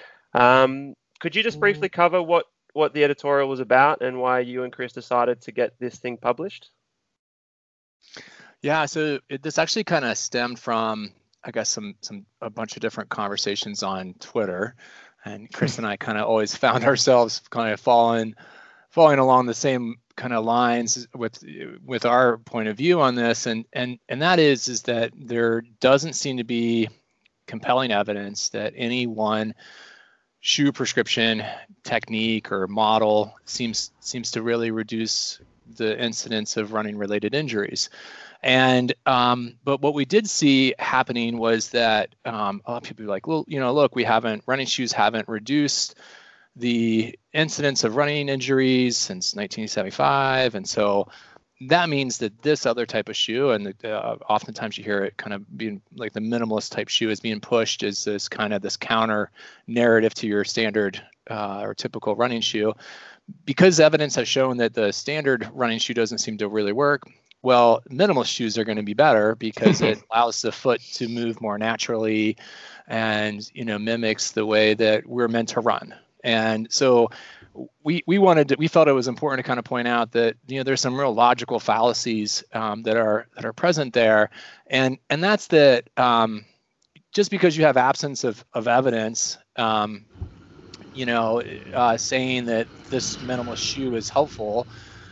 Um, could you just briefly cover what what the editorial was about and why you and Chris decided to get this thing published? Yeah, so it, this actually kind of stemmed from, I guess, some some a bunch of different conversations on Twitter, and Chris and I kind of always found ourselves kind of falling falling along the same kind of lines with with our point of view on this, and and and that is is that there doesn't seem to be compelling evidence that any one shoe prescription technique or model seems seems to really reduce the incidence of running related injuries. And um, but what we did see happening was that um, a lot of people were like, well, you know, look, we haven't running shoes haven't reduced the incidence of running injuries since nineteen seventy-five, and so that means that this other type of shoe, and uh, oftentimes you hear it kind of being like the minimalist type shoe is being pushed as this kind of this counter narrative to your standard uh, or typical running shoe, because evidence has shown that the standard running shoe doesn't seem to really work. Well, minimalist shoes are going to be better because it allows the foot to move more naturally, and you know mimics the way that we're meant to run. And so we we wanted to, we felt it was important to kind of point out that you know there's some real logical fallacies um, that are that are present there, and and that's that um, just because you have absence of of evidence, um, you know, uh, saying that this minimalist shoe is helpful,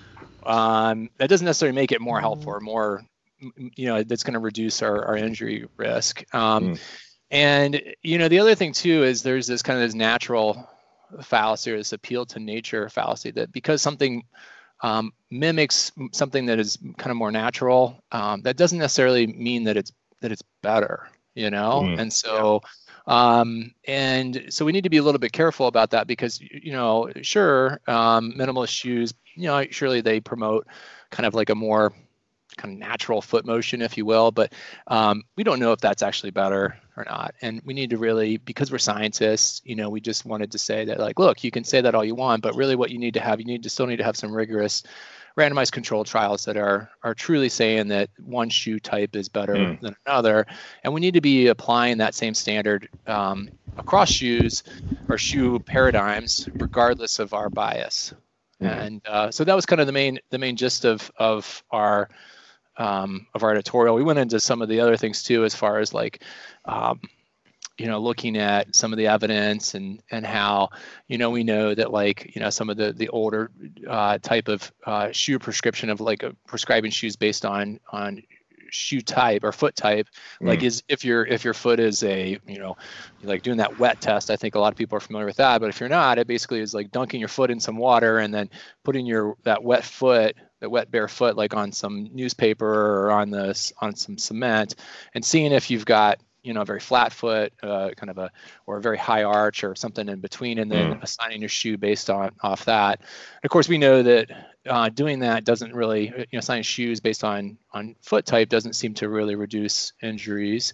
um, that doesn't necessarily make it more helpful or more, you know, that's going to reduce our, our injury risk. Um, mm. And you know, the other thing too is there's this kind of this natural fallacy or this appeal to nature fallacy that because something um, mimics something that is kind of more natural, um, that doesn't necessarily mean that it's that it's better, you know. Mm, and so um, and so we need to be a little bit careful about that because you know sure um, minimalist shoes, you know, surely they promote kind of like a more kind of natural foot motion, if you will, but um, we don't know if that's actually better or not. And we need to really, because we're scientists, you know, we just wanted to say that like, look, you can say that all you want, but really what you need to have, you need to still need to have some rigorous randomized controlled trials that are are truly saying that one shoe type is better mm. than another. And we need to be applying that same standard um, across shoes or shoe paradigms, regardless of our bias. Mm. And uh, so that was kind of the main the main gist of of our Um, of our editorial. We went into some of the other things too, as far as like, um, you know, looking at some of the evidence and and how, you know, we know that like, you know, some of the the older uh, type of uh, shoe prescription of like uh, prescribing shoes based on on shoe type or foot type, mm. like is if your if your foot is a, you know, like doing that wet test. I think a lot of people are familiar with that, but if you're not, it basically is like dunking your foot in some water and then putting your that wet foot the wet bare foot like on some newspaper or on this on some cement and seeing if you've got, you know, a very flat foot, uh, kind of a, or a very high arch or something in between, and then mm. assigning your shoe based on off that. And of course, we know that uh, doing that doesn't really, you know, assigning shoes based on on foot type doesn't seem to really reduce injuries.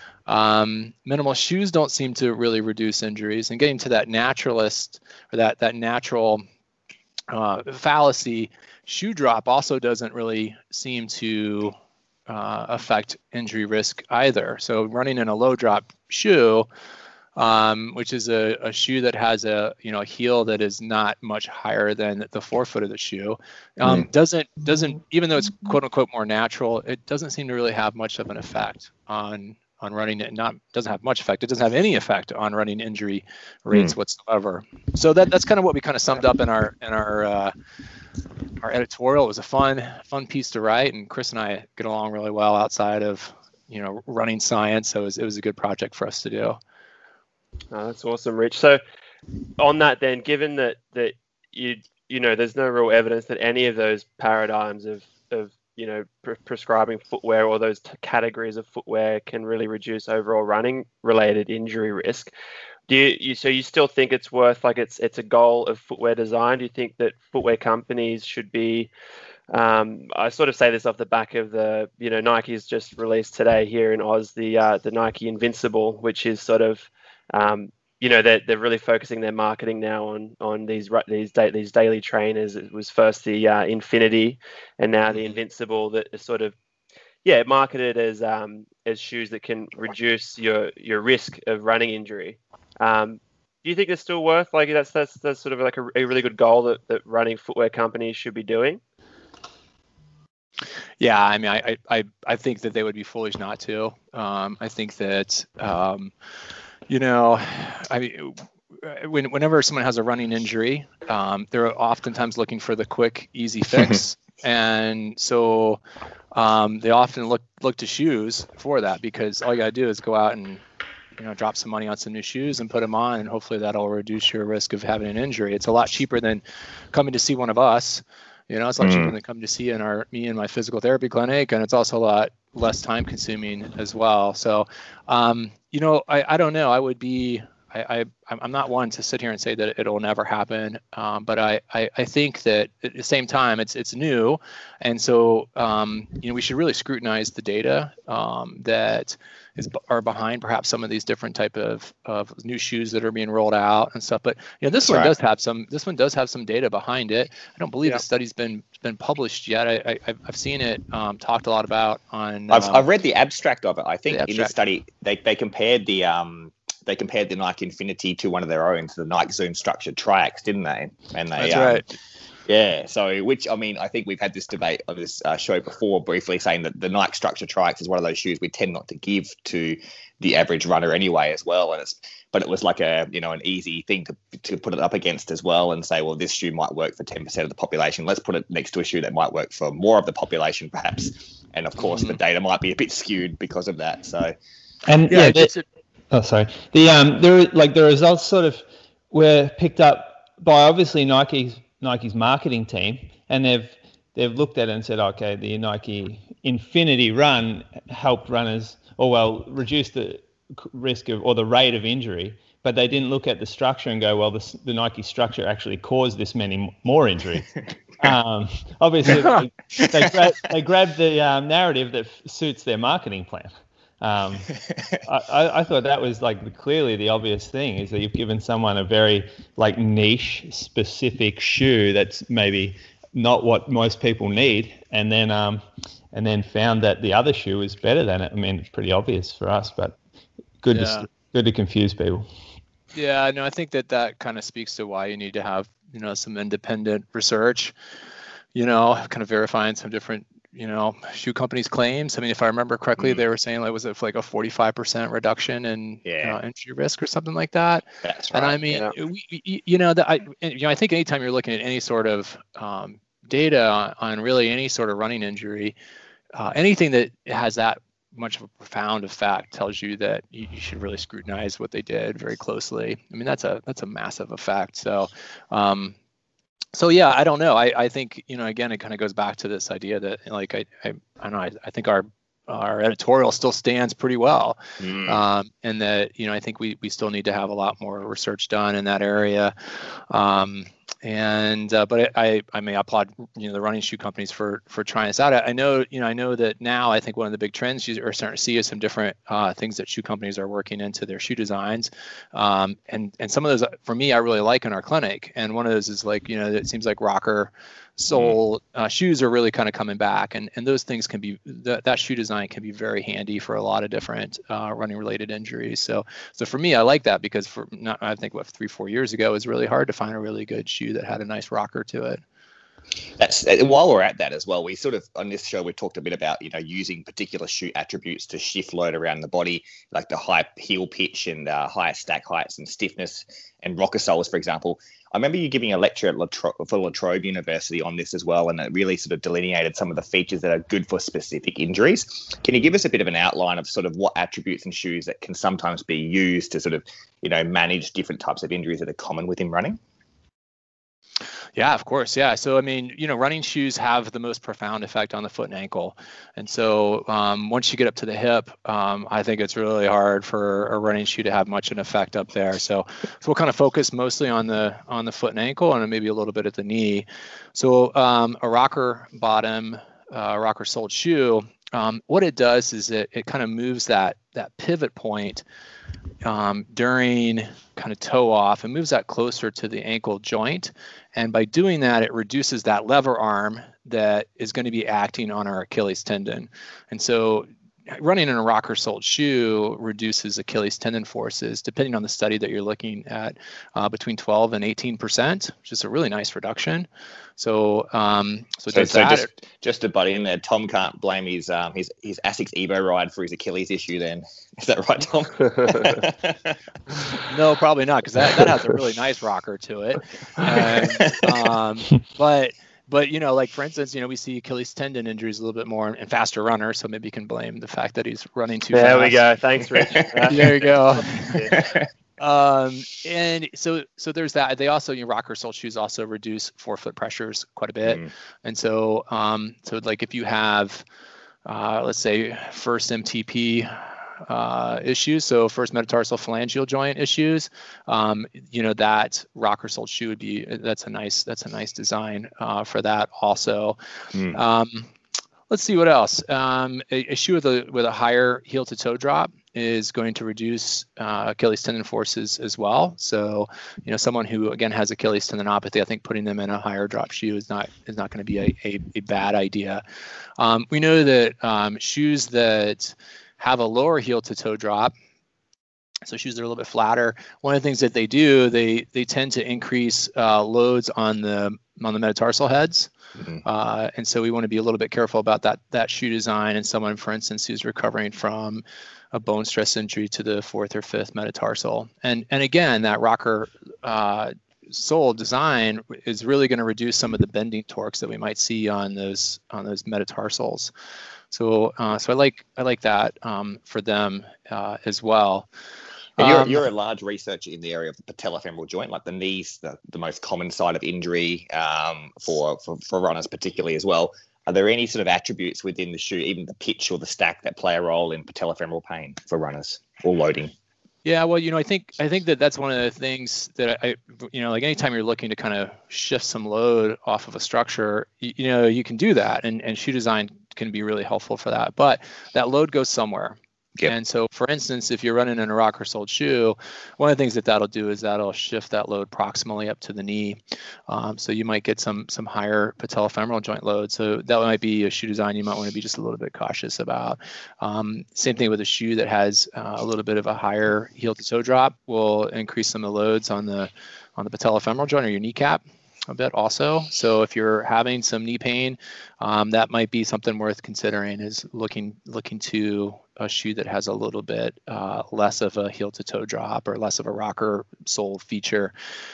Um, minimal shoes don't seem to really reduce injuries, and getting to that naturalist or that that natural uh, fallacy. Shoe drop also doesn't really seem to uh, affect injury risk either. So running in a low drop shoe, um, which is a, a shoe that has a you know a heel that is not much higher than the forefoot of the shoe, um, mm. doesn't doesn't even though it's quote unquote more natural, it doesn't seem to really have much of an effect on on running it. Not doesn't have much effect. It doesn't have any effect on running injury rates mm. whatsoever. So that that's kind of what we kind of summed up in our in our. Uh, Our editorial. It was a fun, fun piece to write, and Chris and I get along really well outside of, you know, running science. So it was, it was a good project for us to do. Oh, that's awesome, Rich. So, on that, then, given that that you you know, there's no real evidence that any of those paradigms of of you know pre- prescribing footwear or those t- categories of footwear can really reduce overall running related injury risk. Do you, you so you still think it's worth like it's it's a goal of footwear design? Do you think that footwear companies should be? Um, I sort of say this off the back of the you know Nike's just released today here in Oz the uh, the Nike Invincible, which is sort of um, you know they're they're really focusing their marketing now on on these these these daily trainers. It was first the uh, Infinity, and now the Invincible that is sort of yeah marketed as um, as shoes that can reduce your your risk of running injury. Um, do you think it's still worth like that's that's that's sort of like a, a really good goal that, that running footwear companies should be doing? Yeah, I mean, I I I think that they would be foolish not to. Um, I think that um, you know, I mean, when, whenever someone has a running injury, um, they're oftentimes looking for the quick, easy fix, and so um, they often look look to shoes for that because all you gotta do is go out and you know, drop some money on some new shoes and put them on, and hopefully that'll reduce your risk of having an injury. It's a lot cheaper than coming to see one of us You know, it's a lot Mm. cheaper than come to see in our me and my physical therapy clinic, and it's also a lot less time consuming as well. So, um, you know, I, I don't know. I would be I, I I'm not one to sit here and say that it'll never happen, um, but I, I I think that at the same time it's it's new, and so um, you know we should really scrutinize the data um, that is are behind perhaps some of these different type of, of new shoes that are being rolled out and stuff. But you know this That's one right. does have some this one does have some data behind it. I don't believe Yeah. the study's been been published yet. I, I I've- I've seen it um, talked a lot about on. I've, um, I've read the abstract of it. I think the in this abstract. study they, they compared the um they compared the Nike Infinity to one of their own, to the Nike Zoom Structured Triax, didn't they? And they That's um, right. Yeah, so which I mean, I think we've had this debate on this uh, show before, briefly saying that the Nike Structure Triax is one of those shoes we tend not to give to the average runner anyway, as well. And it's, but it was like a you know an easy thing to to put it up against as well, and say, well, this shoe might work for ten percent of the population. Let's put it next to a shoe that might work for more of the population, perhaps. And of course, Mm-hmm. the data might be a bit skewed because of that. So And Yeah, yeah, it's, the, oh sorry. The um, there like the results sort of were picked up by obviously Nike's Nike's marketing team, and they've they've looked at it and said, okay, the Nike Infinity Run helped runners, or well, reduce the risk of or the rate of injury, but they didn't look at the structure and go, well, the, the Nike structure actually caused this many more injuries. um, obviously, they, they, grab, they grabbed the um, narrative that f- suits their marketing plan. Um, I, I, I thought that was like the, clearly the obvious thing is that you've given someone a very like niche specific shoe that's maybe not what most people need, and then um, and then found that the other shoe is better than it. I mean, it's pretty obvious for us, but good Yeah. to good to confuse people. Yeah, no, I think that that kind of speaks to why you need to have, you know, some independent research, you know, kind of verifying some different, you know, shoe companies' claims. I mean, if I remember correctly, Mm. they were saying like, was it like a forty-five percent reduction in Yeah. uh, injury risk or something like that? that's right. And I mean, yeah. we, we- you know, that I, and, you know, I think anytime you're looking at any sort of um, data on, on really any sort of running injury, uh, anything that has that much of a profound effect tells you that you, you should really scrutinize what they did very closely. I mean, that's a that's a massive effect. So, um, so yeah, I don't know. I, I think, you know, again, it kind of goes back to this idea that like I I, I don't know. I, I think our our editorial still stands pretty well, Mm. um, and that you know I think we we still need to have a lot more research done in that area. Um, and uh, but I I may applaud you know the running shoe companies for for trying this out. I, I know you know I know that now I think one of the big trends you are starting to see is some different uh, things that shoe companies are working into their shoe designs, um, and and some of those for me I really like in our clinic. And one of those is like you know it seems like rocker sole uh, shoes are really kind of coming back, and and those things can be that that shoe design can be very handy for a lot of different uh, running related injuries. So so for me I like that because for not I think what three four years ago it was really hard to find a really good shoe that had a nice rocker to it. That's while we're at that as well. We sort of on this show we talked a bit about you know using particular shoe attributes to shift load around the body, like the high heel pitch and uh, higher stack heights and stiffness and rocker soles, for example. I remember you giving a lecture at La Tro- for La Trobe University on this as well, and it really sort of delineated some of the features that are good for specific injuries. Can you give us a bit of an outline of sort of what attributes and shoes that can sometimes be used to sort of you know manage different types of injuries that are common within running? Yeah, of course. Yeah. So, I mean, you know, running shoes have the most profound effect on the foot and ankle. And so um, once you get up to the hip, um, I think it's really hard for a running shoe to have much an effect up there. So, so we'll kind of focus mostly on the on the foot and ankle and maybe a little bit at the knee. So um, a rocker bottom, uh, rocker soled shoe, um, what it does is it, it kind of moves that that pivot point um, during kind of toe off and moves that closer to the ankle joint. And by doing that, it reduces that lever arm that is going to be acting on our Achilles tendon. And so running in a rocker soled shoe reduces Achilles tendon forces, depending on the study that you're looking at, uh, between twelve and eighteen percent, which is a really nice reduction. So, um, so, So, does so that. just just to butt in there, Tom can't blame his um his his Asics Evo ride for his Achilles issue. Then is that right, Tom? No, probably not, because that, that has a really nice rocker to it. And, um, but but you know, like for instance, you know, we see Achilles tendon injuries a little bit more and faster runner, so maybe you can blame the fact that he's running too There fast. we go. Thanks, Rich. There you go. Um, and so so there's that. They also, you know, rocker sole shoes also reduce forefoot pressures quite a bit. Mm. And so um, so like if you have uh, let's say first M T P uh, issues, so first metatarsal phalangeal joint issues, um, you know, that rocker sole shoe would be, that's a nice that's a nice design uh, for that also. Mm. Um, let's see what else. Um, a, a shoe with a with a higher heel to toe drop is going to reduce uh, Achilles tendon forces as well. So, you know, someone who again has Achilles tendinopathy, I think putting them in a higher drop shoe is not is not going to be a, a, a bad idea. Um, we know that um, shoes that have a lower heel to toe drop, so shoes that are a little bit flatter, one of the things that they do, they they tend to increase uh, loads on the on the metatarsal heads. Mm-hmm. Uh, and so we want to be a little bit careful about that that shoe design. And someone, for instance, who's recovering from a bone stress injury to the fourth or fifth metatarsal. And and again, that rocker uh, sole design is really going to reduce some of the bending torques that we might see on those on those metatarsals. So uh, so I like I like that um, for them uh, as well. And you're, Um, you're a large researcher in the area of the patellofemoral joint, like the knees, the, the most common site of injury um, for, for, for runners particularly as well. Are there any sort of attributes within the shoe, even the pitch or the stack, that play a role in patellofemoral pain for runners or loading? Yeah, well, you know, I think I think that that's one of the things that I, you know, like anytime you're looking to kind of shift some load off of a structure, you, you know, you can do that, and and shoe design can be really helpful for that. But that load goes somewhere. Yep. And so, for instance, if you're running in a rocker soled shoe, one of the things that that'll do is that'll shift that load proximally up to the knee. Um, so you might get some some higher patellofemoral joint load. So that might be a shoe design you might want to be just a little bit cautious about. Um, same thing with a shoe that has uh, a little bit of a higher heel to toe drop will increase some of the loads on the on the patellofemoral joint or your kneecap a bit also. So if you're having some knee pain, um, that might be something worth considering, is looking looking to a shoe that has a little bit uh, less of a heel to toe drop or less of a rocker sole feature.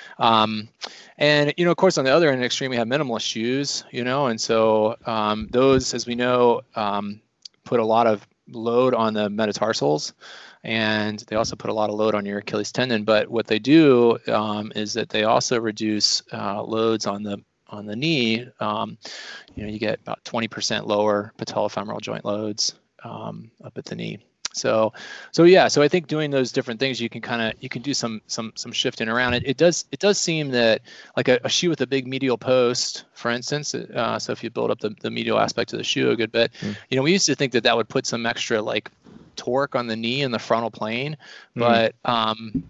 Um, and, you know, of course, on the other end of the extreme, we have minimalist shoes, you know, and so um, those, as we know, um, put a lot of load on the metatarsals, and they also put a lot of load on your Achilles tendon. But what they do um, is that they also reduce uh, loads on the on the knee. Um, you know, you get about twenty percent lower patellofemoral joint loads um, up at the knee. So, so yeah. So I think doing those different things, you can kind of you can do some some some shifting around. It it does it does seem that like a, a shoe with a big medial post, for instance. Uh, so if you build up the, the medial aspect of the shoe a good bit, mm. you know, we used to think that that would put some extra like torque on the knee in the frontal plane, but um,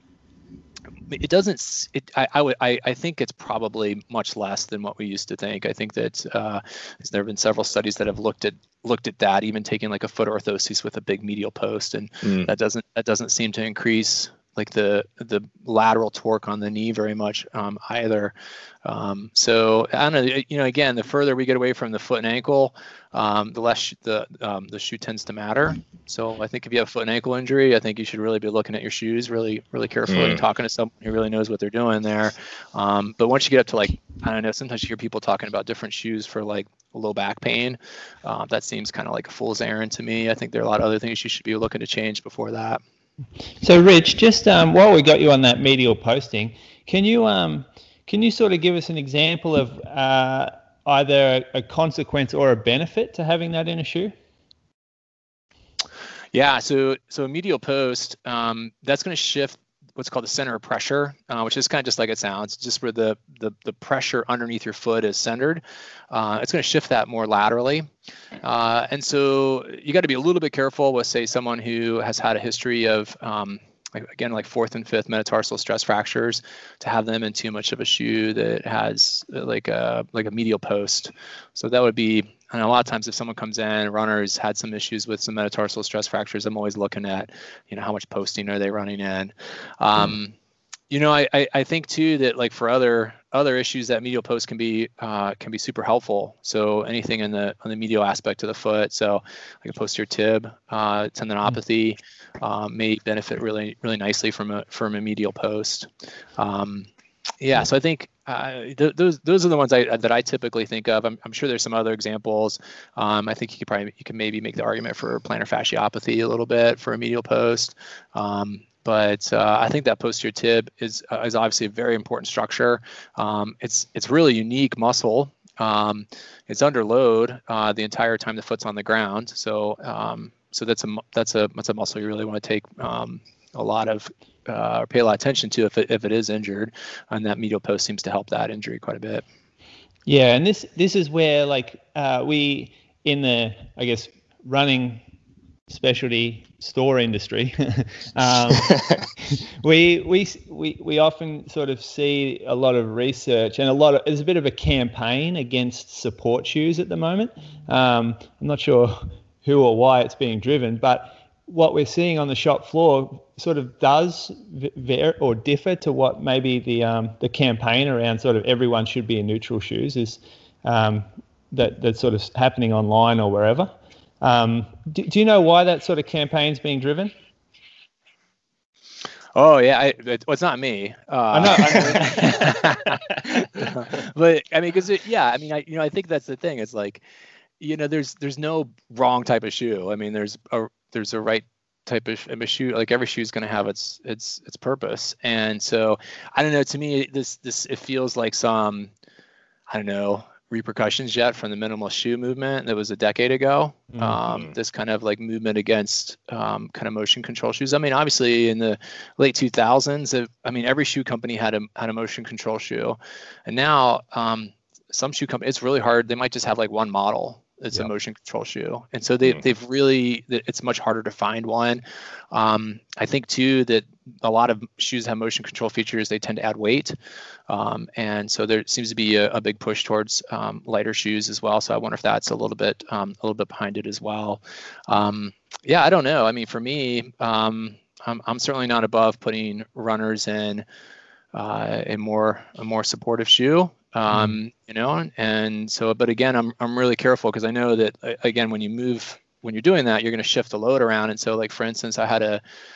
it doesn't. It I I would I, I think it's probably much less than what we used to think. I think that uh, there have been several studies that have looked at looked at that, even taking like a foot orthosis with a big medial post, and mm. that doesn't that doesn't seem to increase like the the lateral torque on the knee very much um, either. Um, so I don't know. You know, again, the further we get away from the foot and ankle, um, the less the um, the shoe tends to matter. So I think if you have a foot and ankle injury, I think you should really be looking at your shoes really really carefully mm. and talking to someone who really knows what they're doing there. Um, but once you get up to like, I don't know, sometimes you hear people talking about different shoes for like low back pain. Uh, that seems kind of like a fool's errand to me. I think there are a lot of other things you should be looking to change before that. So, Rich, just um, while we got you on that medial posting, can you um, can you sort of give us an example of uh, either a consequence or a benefit to having that in a shoe? Yeah, so so a medial post, um, that's going to shift what's called the center of pressure, uh, which is kind of just like it sounds, just where the the, the pressure underneath your foot is centered. Uh, it's going to shift that more laterally. Uh, and so you got to be a little bit careful with, say, someone who has had a history of, um, like, again, like fourth and fifth metatarsal stress fractures, to have them in too much of a shoe that has like a like a medial post. So that would be, and a lot of times if someone comes in, a runner has had some issues with some metatarsal stress fractures, I'm always looking at, you know, how much posting are they running in. Um, you know, I, I, I think too that like for other other issues, that medial post can be uh, can be super helpful. So anything in the on the medial aspect of the foot, so like a posterior tib uh, tendinopathy um, may benefit really really nicely from a from a medial post. Um, yeah, so I think uh, th- those those are the ones I, that I typically think of. I'm, I'm sure there's some other examples. Um, I think you could probably you could maybe make the argument for plantar fasciopathy a little bit for a medial post. Um, but uh, I think that posterior tib is uh, is obviously a very important structure. Um, it's it's really unique muscle. Um, it's under load uh, the entire time the foot's on the ground. So um, so that's a that's a that's a muscle you really want to take um, a lot of uh, pay a lot of attention to if it if it is injured, and that medial post seems to help that injury quite a bit. Yeah, and this this is where like uh, we in the I guess running specialty store industry, um, we we we we often sort of see a lot of research and a lot of there's a bit of a campaign against support shoes at the moment. Um, I'm not sure who or why it's being driven, but what we're seeing on the shop floor sort of does vary or differ to what maybe the um, the campaign around sort of everyone should be in neutral shoes is um, that that's sort of happening online or wherever. Um, do, do you know why that sort of campaign's being driven? Oh yeah, I, it, well, it's not me. Uh, I know, I know. But I mean, because yeah, I mean, I you know, I think that's the thing. It's like, you know, there's there's no wrong type of shoe. I mean, there's a there's a right type of, of a shoe. Like every shoe is going to have its its its purpose. And so I don't know. To me, this this it feels like some I don't know. repercussions yet from the minimalist shoe movement that was a decade ago. Mm-hmm. Um, this kind of like movement against um, kind of motion control shoes. I mean, obviously in the late two thousands, it, I mean, every shoe company had a had a motion control shoe, and now um, some shoe companies, it's really hard. They might just have like one model. It's yep. a motion control shoe, and so they mm-hmm. they've really it's much harder to find one. Um, I think too that a lot of shoes have motion control features. They tend to add weight, um, and so there seems to be a, a big push towards um, lighter shoes as well. So I wonder if that's a little bit um, a little bit behind it as well. Um, yeah, I don't know. I mean, for me, um, I'm I'm certainly not above putting runners in uh, a more a more supportive shoe. Um, you know, and so, but again, I'm, I'm really careful because I know that again, when you move, when you're doing that, you're going to shift the load around. And so like, for instance, I had a,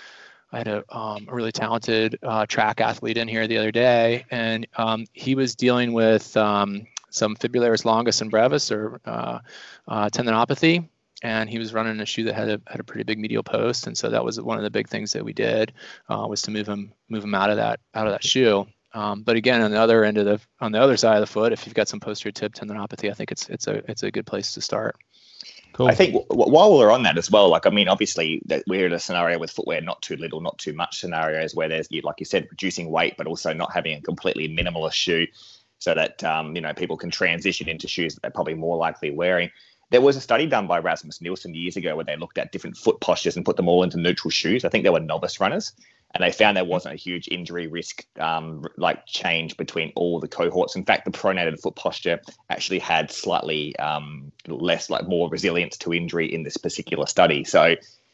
I had a, um, a really talented, uh, track athlete in here the other day, and, um, he was dealing with, um, some fibularis longus and brevis or, uh, uh, tendinopathy. And he was running a shoe that had a, had a pretty big medial post. And so that was one of the big things that we did, uh, was to move him, move him out of that, out of that shoe. Um, but again, on the other end of the, on the other side of the foot, if you've got some posterior tib tendinopathy, I think it's it's a it's a good place to start. Cool. I think w- while we're on that as well, like I mean, obviously that we're in a scenario with footwear not too little, not too much scenarios where there's, like you said, reducing weight, but also not having a completely minimalist shoe, so that um, you know people can transition into shoes that they're probably more likely wearing. There was a study done by Rasmus Nielsen years ago where they looked at different foot postures and put them all into neutral shoes. I think they were novice runners. And they found there wasn't a huge injury risk, um, like change between all the cohorts. In fact, the pronated foot posture actually had slightly um, less, like more resilience to injury in this particular study. So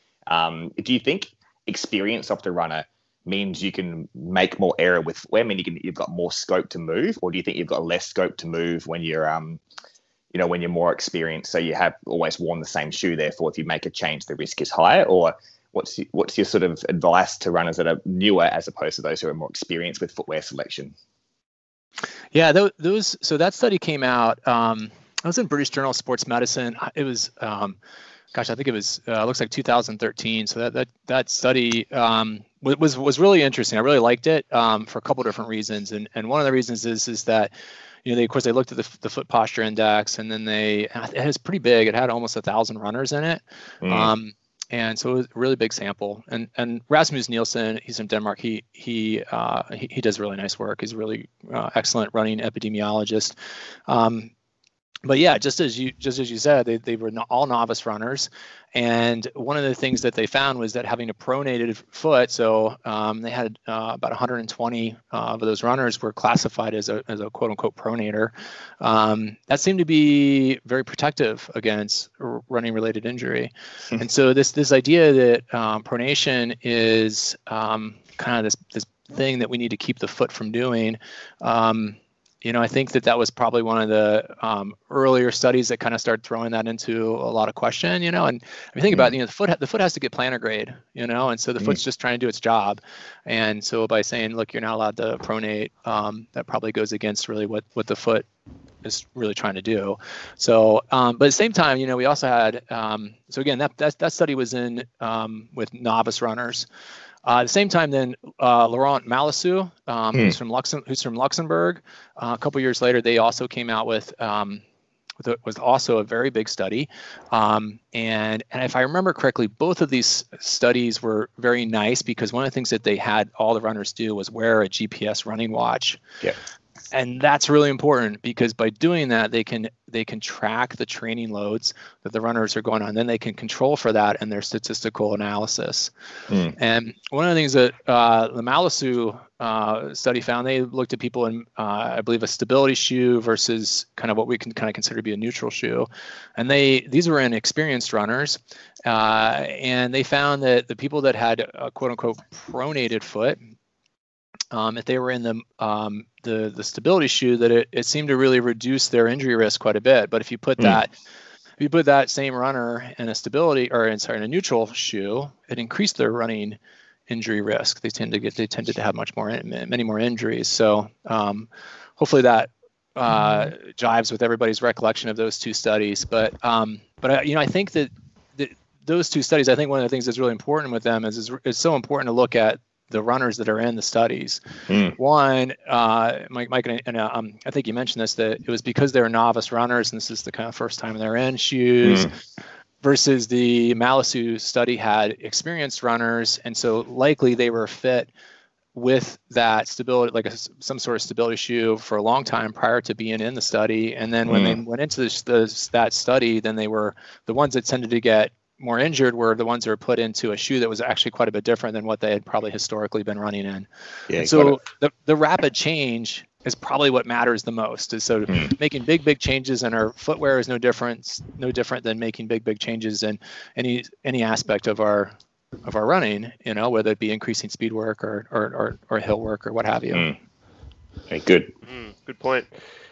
um, do you think experience of the runner means you can make more error with footwear? I mean, you can, you've got more scope to move, or do you think you've got less scope to move when you're, um, you know, when you're more experienced? So you have always worn the same shoe. Therefore, if you make a change, the risk is higher. Or What's what's your sort of advice to runners that are newer as opposed to those who are more experienced with footwear selection? Yeah, those. So that study came out. Um, I was in British Journal of Sports Medicine. It was, um, gosh, I think it was. Uh, looks like two thousand thirteen. So that that that study um, was was really interesting. I really liked it um, for a couple different reasons. And and one of the reasons is is that, you know, they, of course, they looked at the, the foot posture index, and then they it was pretty big. It had almost a thousand runners in it. Mm. Um, And so it was a really big sample. And and Rasmus Nielsen, he's in Denmark. He he uh, he, he does really nice work. He's a really uh, excellent running epidemiologist. Um, but yeah, just as you just as you said, they they were all novice runners. And one of the things that they found was that having a pronated foot, so um, they had uh, about one hundred twenty uh, of those runners were classified as a as a quote unquote pronator. Um, that seemed to be very protective against running related injury. And so this this idea that um, pronation is um, kind of this this thing that we need to keep the foot from doing. Um, You know, I think that that was probably one of the um, earlier studies that kind of started throwing that into a lot of question, you know, and I mean, think mm. about it, you know, the foot, the foot has to get plantar grade, you know, and so the mm. foot's just trying to do its job. And so by saying, look, you're not allowed to pronate, um, that probably goes against really what, what the foot is really trying to do. So, um, but at the same time, you know, we also had, um, so again, that, that, that study was in um, with novice runners. Uh, at the same time, then uh, Laurent Malissou, um, Hmm. who's from Luxem- who's from Luxembourg, uh, a couple years later, they also came out with um, with a, was also a very big study, um, and and if I remember correctly, both of these studies were very nice because one of the things that they had all the runners do was wear a G P S running watch. Yeah. And that's really important because by doing that, they can they can track the training loads that the runners are going on. Then they can control for that in their statistical analysis. Mm. And one of the things that uh, the Malissou uh, study found, they looked at people in, uh, I believe, a stability shoe versus kind of what we can kind of consider to be a neutral shoe. And they these were in experienced runners. Uh, and they found that the people that had a quote unquote pronated foot, Um, if they were in the um, the the stability shoe, that it, it seemed to really reduce their injury risk quite a bit. But if you put Mm. that if you put that same runner in a stability or in sorry in a neutral shoe, it increased their running injury risk. They tend to get they tended to have much more many more injuries. So um, hopefully that uh, jives with everybody's recollection of those two studies. But um, but I, you know I think that, that those two studies, I think one of the things that's really important with them is is it's so important to look at the runners that are in the studies. Mm. One, uh, Mike, Mike, and, and uh, um, I think you mentioned this, that it was because they're novice runners, and this is the kind of first time they're in shoes, Mm. versus the Malissou study had experienced runners, and so likely they were fit with that stability, like a, some sort of stability shoe for a long time prior to being in the study. And then when Mm. they went into this, this, that study, then they were the ones that tended to get more injured were the ones that were put into a shoe that was actually quite a bit different than what they had probably historically been running in. Yeah, And got so it. the, the rapid change is probably what matters the most. Is so Hmm. making big, big changes in our footwear is no different, no different than making big, big changes in any any aspect of our of our running. You know, whether it be increasing speed work or or or, or hill work or what have you. Mm. Okay, good. Mm, good point.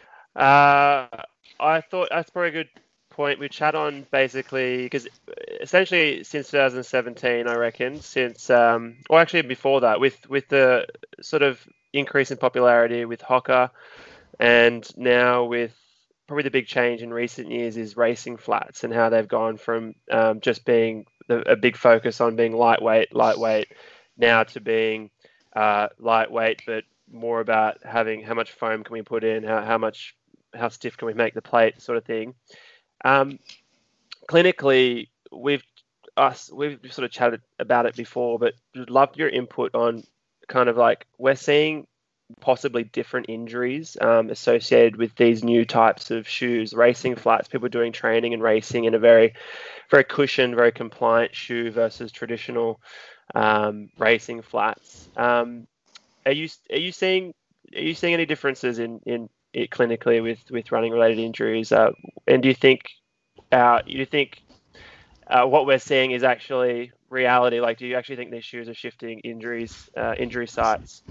Uh, I thought that's probably a good point. We chat on basically because essentially since twenty seventeen, I reckon, since um, or actually before that, with with the sort of increase in popularity with Hoka, and now with probably the big change in recent years is racing flats and how they've gone from um, just being the, a big focus on being lightweight, lightweight, now to being uh, lightweight, but more about having how much foam can we put in, how, how much, how stiff can we make the plate, sort of thing. Um, clinically, we've us we've sort of chatted about it before, but would love your input on kind of like we're seeing possibly different injuries um, associated with these new types of shoes, racing flats, people doing training and racing in a very, very cushioned, very compliant shoe versus traditional um, racing flats. Um, are you are you seeing are you seeing any differences in in it clinically with with running related injuries? Uh, and do you think uh, you think uh, what we're seeing is actually reality? Like, do you actually think these shoes are shifting injuries, uh, injury sites?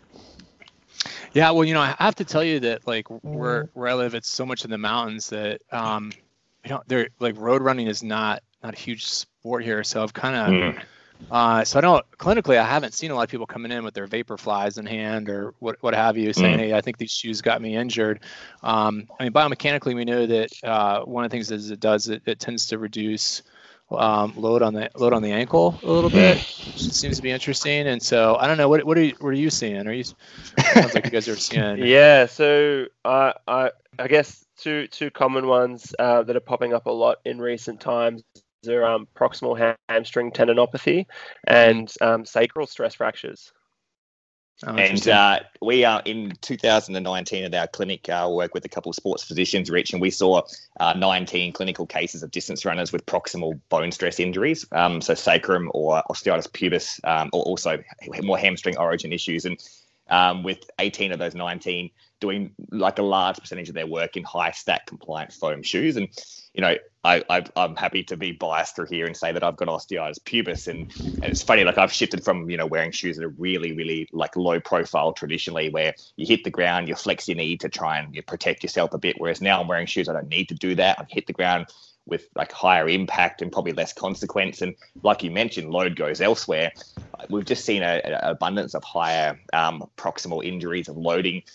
Yeah, well, you know, I have to tell you that like where where I live, it's so much in the mountains that um, you know, there like road running is not not a huge sport here. So I've kind of Mm. uh, so I don't clinically I haven't seen a lot of people coming in with their vapor flies in hand or what what have you, saying, Mm. hey, I think these shoes got me injured. Um, I mean, biomechanically, we know that uh, one of the things is it does it, it tends to reduce um, load on the load on the ankle a little bit, which seems to be interesting. And so I don't know, what what are you, what are you seeing? Are you sounds like you guys are seeing? Yeah, so uh, I I guess two two common ones uh, that are popping up a lot in recent times are um, proximal ham- hamstring tendinopathy and um, sacral stress fractures. Oh, And interesting. uh, we are in two thousand nineteen at our clinic, uh, work with a couple of sports physicians, Rich, and we saw uh, nineteen clinical cases of distance runners with proximal bone stress injuries, um, so sacrum or osteitis pubis, um, or also more hamstring origin issues. And um, with eighteen of those nineteen doing like a large percentage of their work in high stack compliant foam shoes. And, you know, I, I, I'm happy to be biased through here and say that I've got osteitis pubis. And, and it's funny, like I've shifted from, you know, wearing shoes that are really, really like low profile traditionally, where you hit the ground, you flex your knee to try and you protect yourself a bit. Whereas now I'm wearing shoes I don't need to do that. I've hit the ground with like higher impact and probably less consequence. And like you mentioned, load goes elsewhere. We've just seen an abundance of higher um, proximal injuries and loading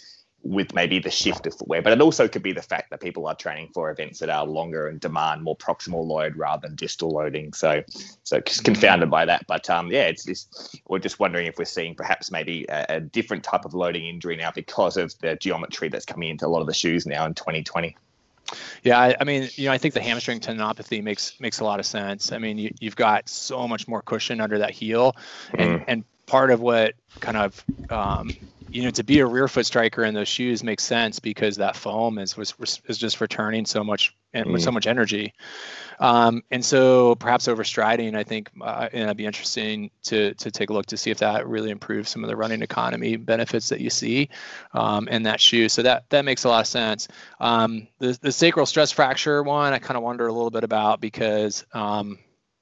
with maybe the shift of footwear, but it also could be the fact that people are training for events that are longer and demand more proximal load rather than distal loading. So, so just confounded by that. But um, yeah, it's just, we're just wondering if we're seeing perhaps maybe a, a different type of loading injury now because of the geometry that's coming into a lot of the shoes now in twenty twenty. Yeah, I, I mean, you know, I think the hamstring tendinopathy makes makes a lot of sense. I mean, you, you've got so much more cushion under that heel, and Mm. and part of what kind of um, you know, to be a rear foot striker in those shoes makes sense because that foam is was is just returning so much and with so Mm. much energy. Um, and so perhaps overstriding, I think, uh, and it'd be interesting to to take a look to see if that really improves some of the running economy benefits that you see um, in that shoe. So that that makes a lot of sense. Um, the the sacral stress fracture one, I kind of wonder a little bit about because. Um,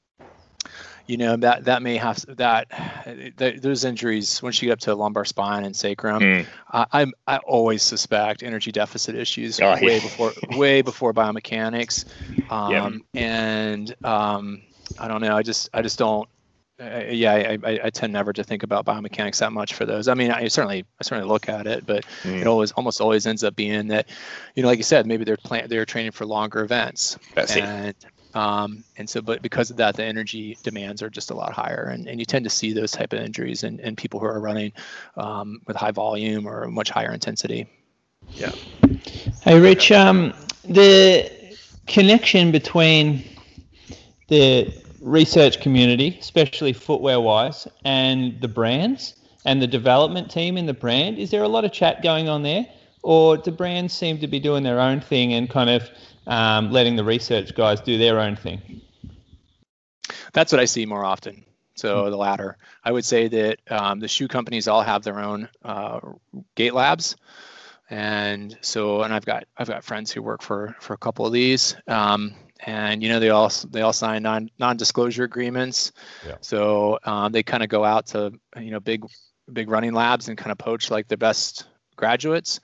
You know, that that may have that, that those injuries once you get up to lumbar spine and sacrum, Mm. I, I'm I always suspect energy deficit issues Oh, way yeah. before way before biomechanics, um, Yep. and um, I don't know. I just I just don't. Uh, yeah, I, I, I tend never to think about biomechanics that much for those. I mean, I certainly I certainly look at it, but Mm. it always almost always ends up being that, you know, like you said, maybe they're plan they're training for longer events. That's it. and um, and so, but because of that, the energy demands are just a lot higher, and, and you tend to see those type of injuries in, in people who are running um, with high volume or much higher intensity. Yeah. Hey, Rich, um, the connection between the research community, especially footwear-wise, and the brands and the development team in the brand, is there a lot of chat going on there? Or do brands seem to be doing their own thing and kind of um, letting the research guys do their own thing? That's what I see more often. So the latter. I would say that um, the shoe companies all have their own uh, gate labs. And so, and I've got I've got friends who work for for a couple of these, um, and you know they all they all sign non non-disclosure agreements. Yeah. So um, they kind of go out to you know big big running labs and kind of poach like the best graduates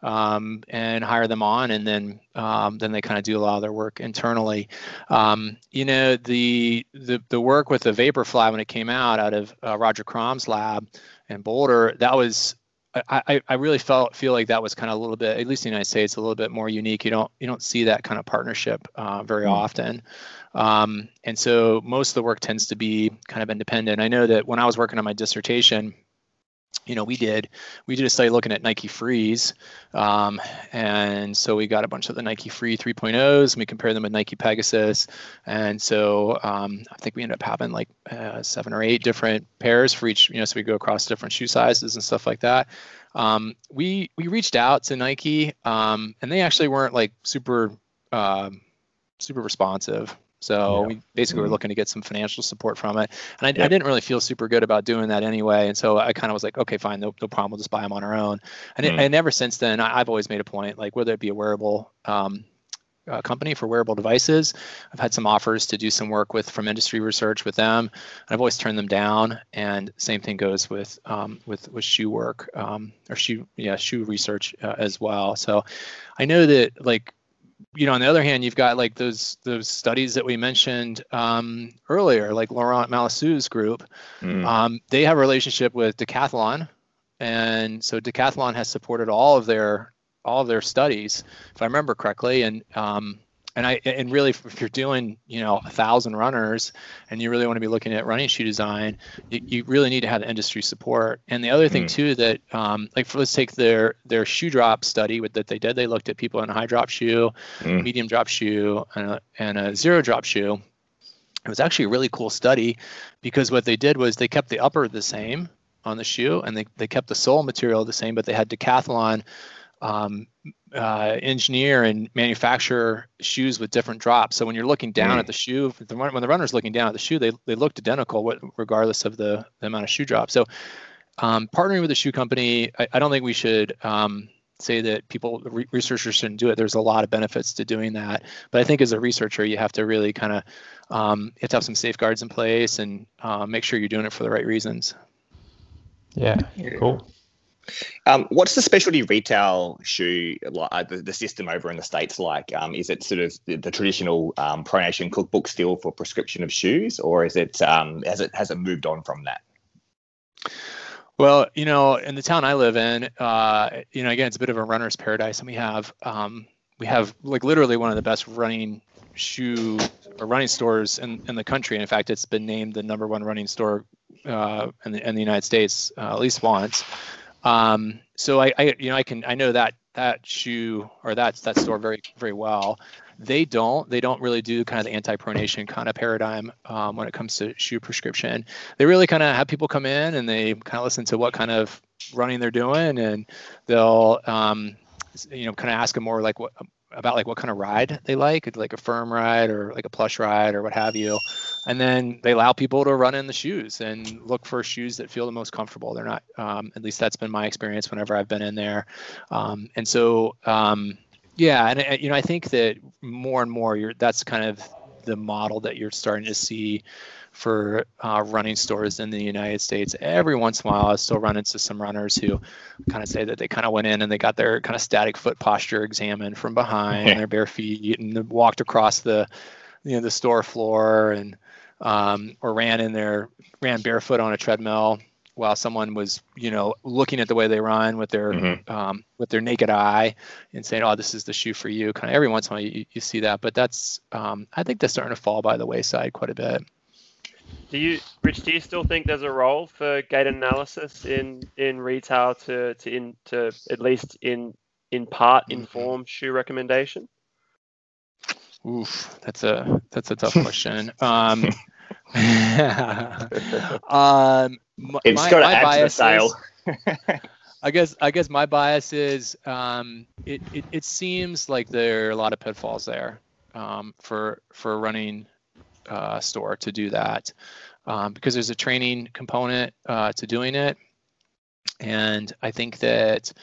um, and hire them on, and then um, then they kind of do a lot of their work internally. Um, you know the the the work with the Vaporfly when it came out out of uh, Roger Crom's lab in Boulder, that was. I, I really felt feel like that was kind of a little bit, at least in the United States, a little bit more unique. You don't you don't see that kind of partnership uh, very mm. often, um, and so most of the work tends to be kind of independent. I know that when I was working on my dissertation, you know, we did we did a study looking at Nike Frees, um, and so we got a bunch of the Nike Free three point ohs, and we compared them with Nike Pegasus, and so um, I think we ended up having like uh, seven or eight different pairs for each, you know, so we go across different shoe sizes and stuff like that. Um, we we reached out to Nike, um, and they actually weren't like super um, super responsive. So Yeah. we basically Mm. were looking to get some financial support from it. And I, yep. I didn't really feel super good about doing that anyway. And so I kind of was like, okay, fine, no, no problem. We'll just buy them on our own. And, mm. it, and ever since then, I, I've always made a point, like whether it be a wearable um, uh, company for wearable devices, I've had some offers to do some work with from industry research with them. And I've always turned them down. And same thing goes with um, with, with shoe work um, or shoe, yeah, shoe research uh, as well. So I know that like, you know, on the other hand, you've got like those those studies that we mentioned um, earlier, like Laurent Malassu's group. Mm. Um, they have a relationship with Decathlon, and so Decathlon has supported all of their all of their studies, if I remember correctly. And um, and I and really, if you're doing you know a thousand runners, and you really want to be looking at running shoe design, you, you really need to have the industry support. And the other thing mm. too that um, like for, let's take their their shoe drop study with, that they did. They looked at people in a high drop shoe, mm. medium drop shoe, and a, and a zero drop shoe. It was actually a really cool study because what they did was they kept the upper the same on the shoe, and they they kept the sole material the same, but they had Decathlon um, uh, engineer and manufacture shoes with different drops. So when you're looking down mm. at the shoe, when the runner's looking down at the shoe, they they looked identical what, regardless of the, the amount of shoe drop. So um, partnering with a shoe company, I, I don't think we should um, say that people, re- researchers shouldn't do it. There's a lot of benefits to doing that. But I think as a researcher, you have to really kind of, um, you have to have some safeguards in place and uh, make sure you're doing it for the right reasons. Yeah, cool. Um, what's the specialty retail shoe, uh, the, the system over in the States like? Um, is it sort of the, the traditional um, Pronation cookbook still for prescription of shoes, or is it um, has it has it moved on from that? Well, you know, in the town I live in, uh, you know, again, it's a bit of a runner's paradise, and we have um, we have like literally one of the best running shoe or running stores in, in the country. And in fact, it's been named the number one running store uh, in the in the United States uh, at least once. Um, so I, I, you know, I can I know that that shoe or that that store very very well. They don't. They don't really do kind of the anti-pronation kind of paradigm um, when it comes to shoe prescription. They really kind of have people come in and they kind of listen to what kind of running they're doing, and they'll, um, you know, kind of ask them more like what about like what kind of ride they like, like a firm ride or like a plush ride or what have you. And then they allow people to run in the shoes and look for shoes that feel the most comfortable. They're not, um, at least that's been my experience whenever I've been in there. Um, and so, um, Yeah, and uh, you know, I think that more and more, you're that's kind of the model that you're starting to see for uh, running stores in the United States. Every once in a while, I still run into some runners who kind of say that they kind of went in and they got their kind of static foot posture examined from behind, and their bare feet, and walked across the, you know, the store floor, and um, or ran in there, ran barefoot on a treadmill while someone was, you know, looking at the way they run with their mm-hmm. um, with their naked eye and saying, "Oh, this is the shoe for you." Kind of every once in a while you, you see that, but that's um, I think that's starting to fall by the wayside quite a bit. Do you, Rich? Do you still think there's a role for gait analysis in, in retail to to in to at least in in part inform shoe recommendation? Oof, that's a that's a tough question. Um, um, it's my, got to my add to the sale. I guess I guess my bias is um, it, it it seems like there are a lot of pitfalls there um, for for a running uh, store to do that um, because there's a training component uh, to doing it, and I think that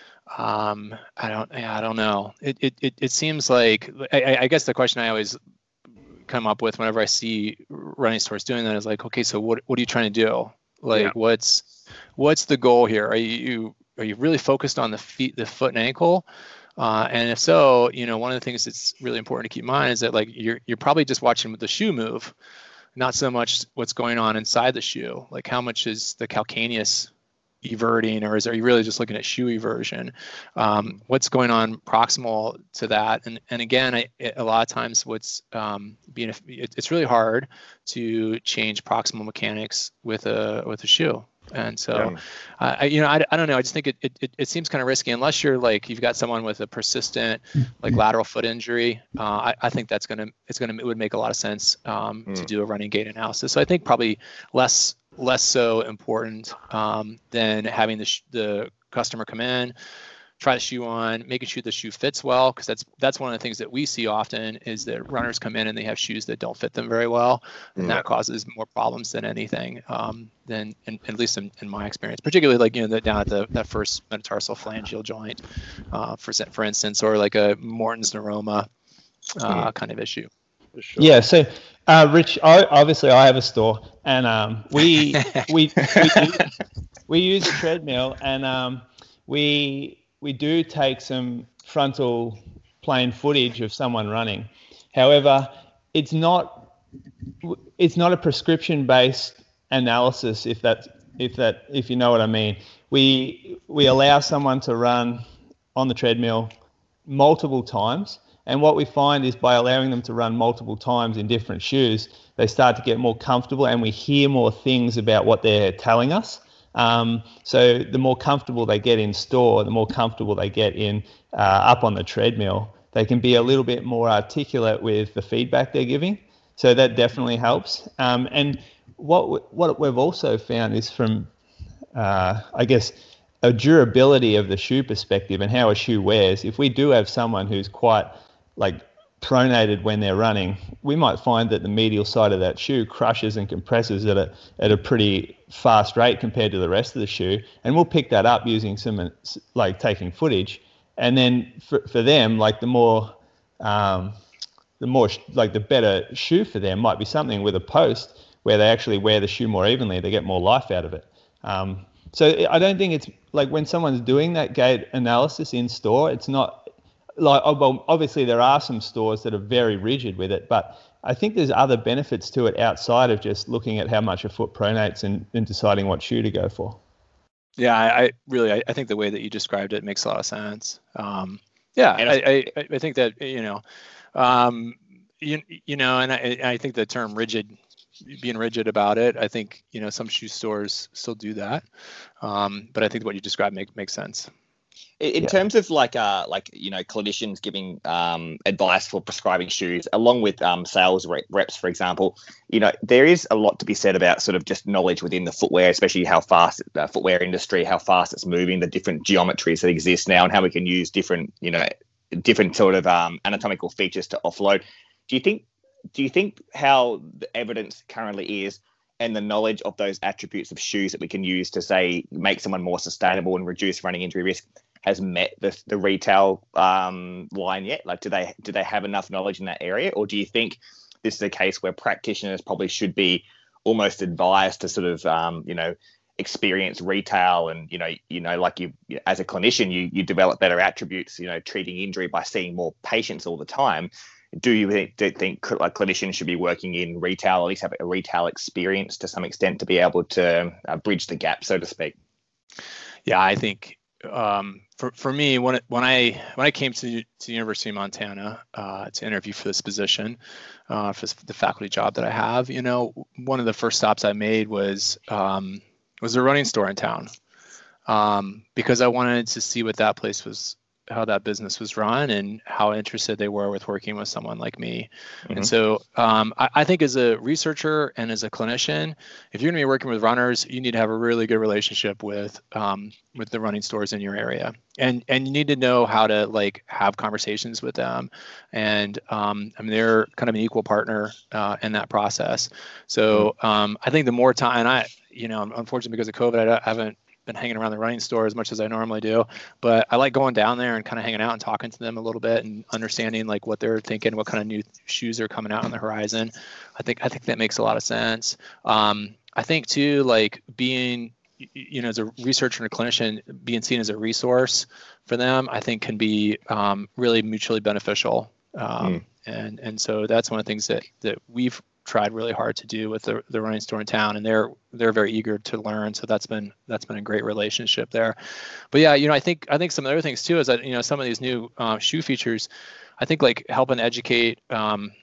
um, I don't I don't know it it it, it seems like I, I guess the question I always come up with whenever I see running stores doing that is like, okay, so what what are you trying to do? Like, yeah. what's what's the goal here? Are you are you really focused on the feet, the foot and ankle? Uh, and if so, you know, one of the things that's really important to keep in mind is that like you're you're probably just watching the shoe move, not so much what's going on inside the shoe. Like how much is the calcaneus everting, or is are you really just looking at shoe eversion? Um, what's going on proximal to that? And and again, I, a lot of times what's um, being it, it's really hard to change proximal mechanics with a with a shoe. And so, yeah. uh, I, you know, I, I don't know. I just think it, it, it seems kind of risky unless you're like you've got someone with a persistent like lateral foot injury. Uh, I, I think that's gonna it's gonna it would make a lot of sense um, mm. to do a running gait analysis. So I think probably less less so important um, than having the sh- the customer come in, try the shoe on, making sure the shoe fits well, because that's that's one of the things that we see often is that runners come in and they have shoes that don't fit them very well, and yeah. that causes more problems than anything. Um, than in, at least in, in my experience, particularly like you know the, down at the that first metatarsal phalangeal joint, uh, for for instance, or like a Morton's neuroma uh, mm. kind of issue. Sure. Yeah. So, uh, Rich, I, obviously I have a store, and um, we we we, use, we use a treadmill, and um, we. we do take some frontal plane footage of someone running. However, it's not it's not a prescription-based analysis, if that if that if you know what I mean. We we allow someone to run on the treadmill multiple times, and what we find is by allowing them to run multiple times in different shoes, they start to get more comfortable, and we hear more things about what they're telling us. Um, so the more comfortable they get in store, the more comfortable they get in uh, up on the treadmill, they can be a little bit more articulate with the feedback they're giving. So that definitely helps. Um, and what what we've also found is from, uh, I guess, a durability of the shoe perspective and how a shoe wears. If we do have someone who's quite like pronated when they're running, we might find that the medial side of that shoe crushes and compresses at a at a pretty fast rate compared to the rest of the shoe, and we'll pick that up using some like taking footage. And then for for them, like the more um, the more like the better shoe for them might be something with a post where they actually wear the shoe more evenly. They get more life out of it. Um, so I don't think it's like when someone's doing that gait analysis in store, it's not. Like, well, obviously there are some stores that are very rigid with it, but I think there's other benefits to it outside of just looking at how much a foot pronates and, and deciding what shoe to go for. Yeah, I, I really, I, I think the way that you described it makes a lot of sense. Um, yeah, And I, I, I think that, you know, um, you, you know, and I, I think the term rigid, being rigid about it, I think, you know, some shoe stores still do that. Um, but I think what you described make, makes sense. In Yeah. terms of like, uh, like you know, clinicians giving um, advice for prescribing shoes, along with um, sales rep- reps, for example, you know, there is a lot to be said about sort of just knowledge within the footwear, especially how fast the footwear industry, how fast it's moving, the different geometries that exist now, and how we can use different, you know, different sort of um, anatomical features to offload. Do you think? Do you think how the evidence currently is, and the knowledge of those attributes of shoes that we can use to say make someone more sustainable and reduce running injury risk, has met the the retail um, line yet? Like, do they do they have enough knowledge in that area, or do you think this is a case where practitioners probably should be almost advised to sort of um, you know experience retail, and you know you know like you as a clinician you you develop better attributes, you know treating injury by seeing more patients all the time? Do you think, do you think like clinicians should be working in retail, at least have a retail experience to some extent to be able to uh, bridge the gap, so to speak? Yeah, I think um, for for me, when it, when I when I came to to the University of Montana uh, to interview for this position, uh, for the faculty job that I have, you know, one of the first stops I made was um, was a running store in town, um, because I wanted to see what that place was, how that business was run, and how interested they were with working with someone like me. Mm-hmm. And so um, I, I think as a researcher and as a clinician, if you're going to be working with runners, you need to have a really good relationship with um, with the running stores in your area, and and you need to know how to like have conversations with them, and um, I mean they're kind of an equal partner uh, in that process. So um, I think the more time, and I you know unfortunately because of COVID, I, I haven't been hanging around the running store as much as I normally do, but I like going down there and kind of hanging out and talking to them a little bit and understanding like what they're thinking, what kind of new shoes are coming out on the horizon. I think I think that makes a lot of sense. Um, I think too, like being, you know, as a researcher and a clinician, being seen as a resource for them, I think can be um, really mutually beneficial. Um, mm. And and so that's one of the things that that we've tried really hard to do with the, the running store in town, and they're they're very eager to learn. So that's been that's been a great relationship there. But yeah, you know, I think I think some other things too is that, you know, some of these new uh, shoe features, I think like helping educate um,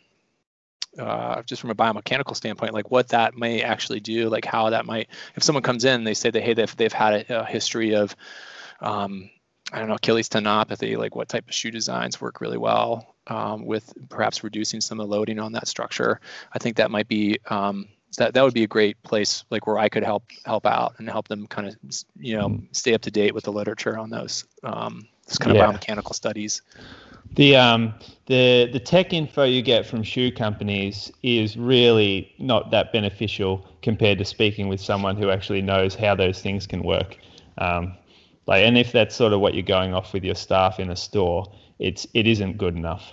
uh, just from a biomechanical standpoint, like what that may actually do, like how that might, if someone comes in and they say that hey they've they've had a, a history of um, I don't know, Achilles tendinopathy, like what type of shoe designs work really well um, with perhaps reducing some of the loading on that structure. I think that might be, um, that, that would be a great place, like where I could help help out and help them kind of, you know, stay up to date with the literature on those, um, those kind yeah. of biomechanical studies. The um the the tech info you get from shoe companies is really not that beneficial compared to speaking with someone who actually knows how those things can work. Um, Like, and if that's sort of what you're going off with your staff in a store, it's it isn't good enough.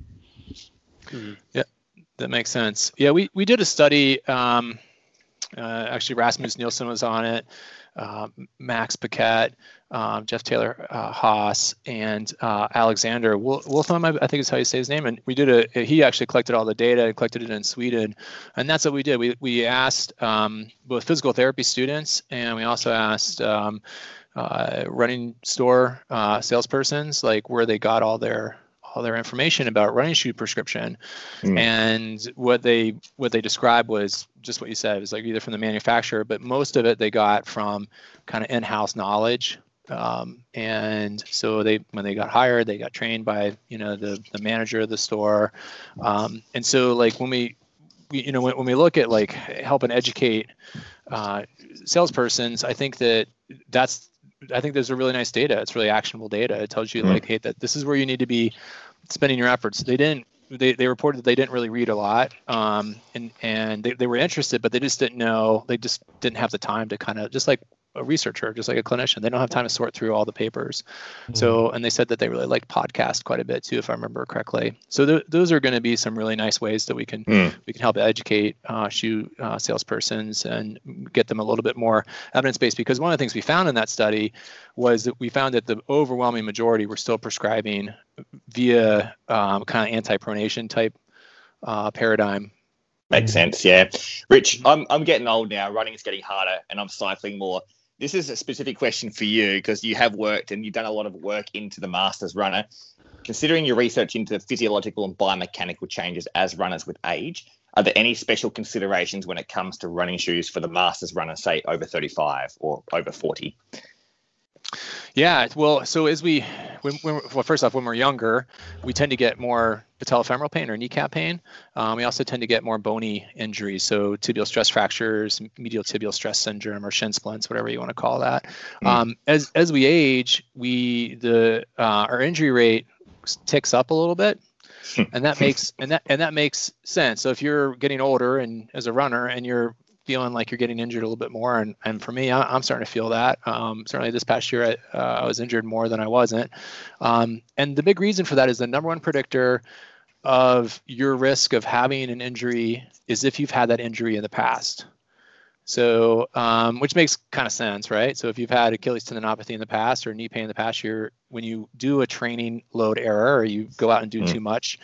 Yeah, that makes sense. Yeah, we, we did a study. Um, uh, actually, Rasmus Nielsen was on it, uh, Max Paquette, um, Jeff Taylor uh, Haas, and uh, Alexander Wolfram, I think is how you say his name. And we did a. He actually collected all the data, collected it in Sweden, and that's what we did. We we asked um, both physical therapy students, and we also asked. Um, Uh, running store uh, salespersons, like where they got all their all their information about running shoe prescription, mm. and what they what they described was just what you said. It was like either from the manufacturer, but most of it they got from kind of in-house knowledge. Um, and so they when they got hired, they got trained by you know the the manager of the store. Um, and so like when we, we you know when, when we look at like helping educate uh, salespersons, I think that that's I think there's a really nice data. It's really actionable data. It tells you mm-hmm. like, hey, that this is where you need to be spending your efforts. They didn't. They, they reported that they didn't really read a lot, um, and and they, they were interested, but they just didn't know. They just didn't have the time to kind of just like a researcher, just like a clinician. They don't have time to sort through all the papers. Mm-hmm. So, and they said that they really liked podcasts quite a bit too, if I remember correctly. So th- those are going to be some really nice ways that we can mm. we can help educate uh, shoe uh, salespersons and get them a little bit more evidence-based. Because one of the things we found in that study was that we found that the overwhelming majority were still prescribing via um, kind of anti-pronation type uh, paradigm. Makes sense, yeah. Rich, I'm I'm getting old now. Running is getting harder, and I'm cycling more. this is a specific question for you because you have worked and you've done a lot of work into the Masters runner. Considering your research into physiological and biomechanical changes as runners with age, are there any special considerations when it comes to running shoes for the Masters runner, say over thirty-five or over forty? Yeah, well, so as we, when, when, well, first off, when we're younger, we tend to get more patellofemoral pain or kneecap pain. Um, we also tend to get more bony injuries, so tibial stress fractures, medial tibial stress syndrome, or shin splints, whatever you want to call that. Mm. Um, as as we age, we the uh, our injury rate ticks up a little bit, and that makes and that and that makes sense. So if you're getting older and as a runner and you're feeling like you're getting injured a little bit more, and, and for me, I, I'm starting to feel that. Um, certainly this past year, I, uh, I was injured more than I wasn't. Um, and the big reason for that is the number one predictor of your risk of having an injury is if you've had that injury in the past. So, um, which makes kind of sense, right? So if you've had Achilles tendinopathy in the past or knee pain in the past year, when you do a training load error or you go out and do mm. too much,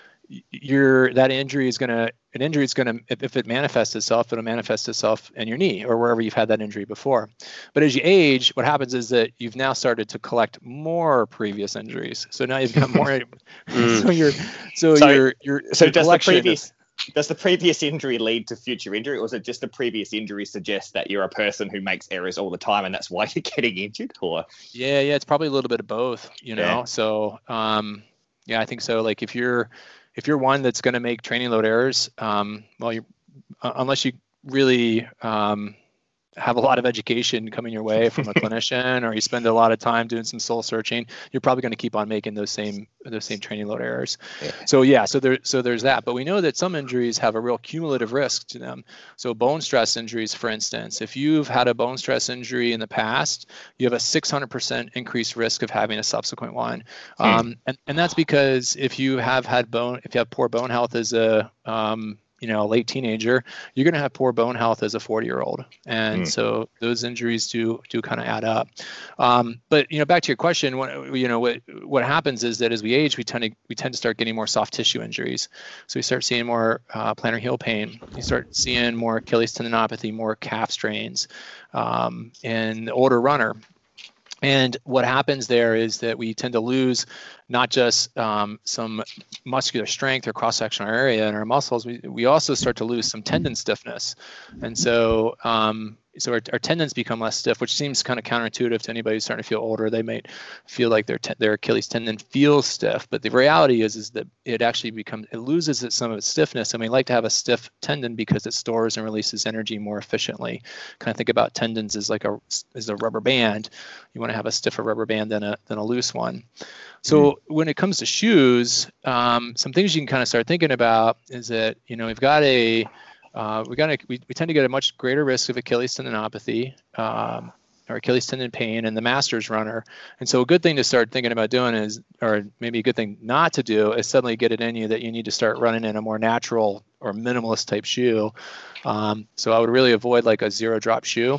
your that injury is going to an injury is going to if, if it manifests itself, it'll manifest itself in your knee or wherever you've had that injury before. But as you age, what happens is that you've now started to collect more previous injuries. So now you've got more. mm. So you're so, so you're you're so does the previous does the previous injury lead to future injury, or is it just the previous injury suggests that you're a person who makes errors all the time and that's why you're getting injured? Or yeah, yeah, it's probably a little bit of both, you know. Yeah. So um, yeah, I think so. Like if you're If you're one that's going to make training load errors, um, well, you uh, unless you really um, have a lot of education coming your way from a clinician, or you spend a lot of time doing some soul searching, you're probably going to keep on making those same those same training load errors. Yeah. So yeah, so there so there's that. But we know that some injuries have a real cumulative risk to them. So bone stress injuries, for instance, if you've had a bone stress injury in the past, you have a six hundred percent increased risk of having a subsequent one. Hmm. Um, and and that's because if you have had bone, if you have poor bone health as a um, you know, a late teenager, you're going to have poor bone health as a forty year old. And mm. so those injuries do, do kind of add up. Um, but, you know, back to your question, what, you know, what, what happens is that as we age, we tend to, we tend to start getting more soft tissue injuries. So we start seeing more uh, plantar heel pain. You start seeing more Achilles tendinopathy, more calf strains, um, in the older runner. And what happens there is that we tend to lose not just um, some muscular strength or cross-sectional area in our muscles, we, we also start to lose some tendon stiffness. And so um, so our, our tendons become less stiff, which seems kind of counterintuitive to anybody who's starting to feel older. They might feel like their te- their Achilles tendon feels stiff, but the reality is is that it actually becomes, it loses its, some of its stiffness. And we like to have a stiff tendon because it stores and releases energy more efficiently. Kind of think about tendons as like a as a rubber band. You want to have a stiffer rubber band than a than a loose one. So mm-hmm. when it comes to shoes, um, some things you can kind of start thinking about is that, you know, we've got a Uh, we got a, we, we tend to get a much greater risk of Achilles tendinopathy um, or Achilles tendon pain in the Masters runner. And so a good thing to start thinking about doing is, or maybe a good thing not to do, is suddenly get it in you that you need to start running in a more natural or minimalist type shoe. Um, so I would really avoid like a zero drop shoe.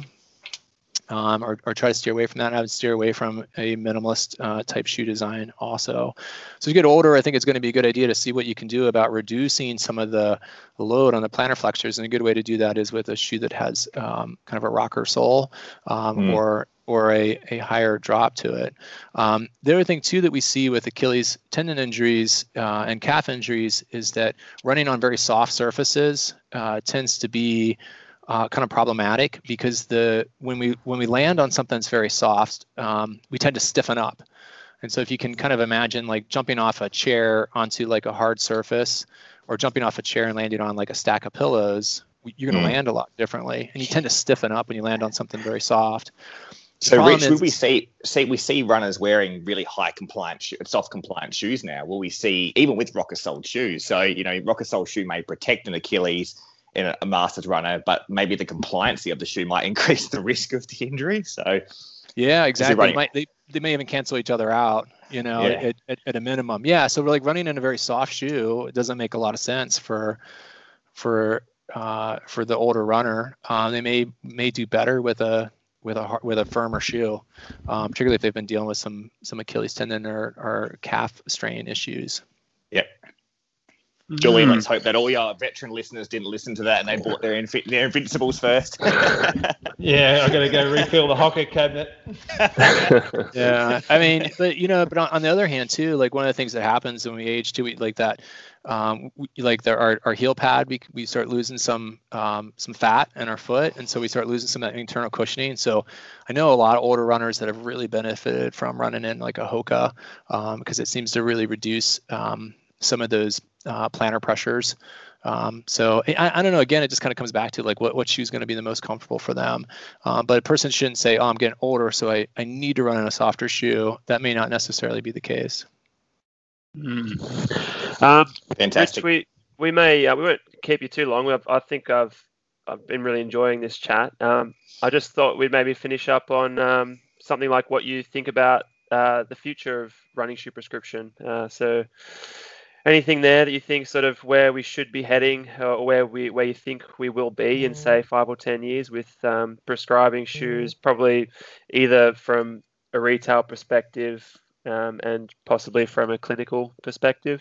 Um, or, or try to steer away from that. I would steer away from a minimalist uh, type shoe design also. So as you get older, I think it's going to be a good idea to see what you can do about reducing some of the load on the plantar flexors. And a good way to do that is with a shoe that has um, kind of a rocker sole um, mm. or or a, a higher drop to it. Um, the other thing too that we see with Achilles tendon injuries uh, and calf injuries is that running on very soft surfaces uh, tends to be Uh, kind of problematic because the when we when we land on something that's very soft, um, we tend to stiffen up. And so if you can kind of imagine like jumping off a chair onto like a hard surface, or jumping off a chair and landing on like a stack of pillows, you're going to mm. land a lot differently, and you tend to stiffen up when you land on something very soft. The so Rich, is, will we see see we see runners wearing really high compliant, sho- soft compliant shoes now? Will we see, even with rocker soled shoes? So you know, rocker soled shoe may protect an Achilles in a Masters runner, but maybe the compliancy of the shoe might increase the risk of the injury. So yeah, exactly. They, might, they, they may even cancel each other out, you know, yeah. at, at, at a minimum. Yeah. So we're like running in a very soft shoe. It doesn't make a lot of sense for, for, uh, for the older runner. Um, they may, may do better with a, with a, with a firmer shoe, um, particularly if they've been dealing with some, some Achilles tendon or, or calf strain issues. Yeah. Julian, let's hope that all your veteran listeners didn't listen to that and they bought their, infi- their Invincibles first. Yeah, I got to go refill the Hocker cabinet. Yeah, I mean, but you know, but on, on the other hand too, like one of the things that happens when we age too, we like that, um, we, like there, our our heel pad, we we start losing some um some fat in our foot, and so we start losing some of that internal cushioning. So I know a lot of older runners that have really benefited from running in like a Hoka, um, because it seems to really reduce um some of those uh, plantar pressures. Um, so I, I don't know. Again, it just kind of comes back to like what, what shoe is going to be the most comfortable for them. Um, but a person shouldn't say, "Oh, I'm getting older, so I, I need to run in a softer shoe." That may not necessarily be the case. Mm. Um, Fantastic. Rich, we we may uh, we won't keep you too long. I've, I think I've I've been really enjoying this chat. Um, I just thought we'd maybe finish up on um, something like what you think about uh, the future of running shoe prescription. Uh, so. Anything there that you think sort of where we should be heading, or where we where you think we will be in say five or ten years with um, prescribing shoes, probably either from a retail perspective um, and possibly from a clinical perspective?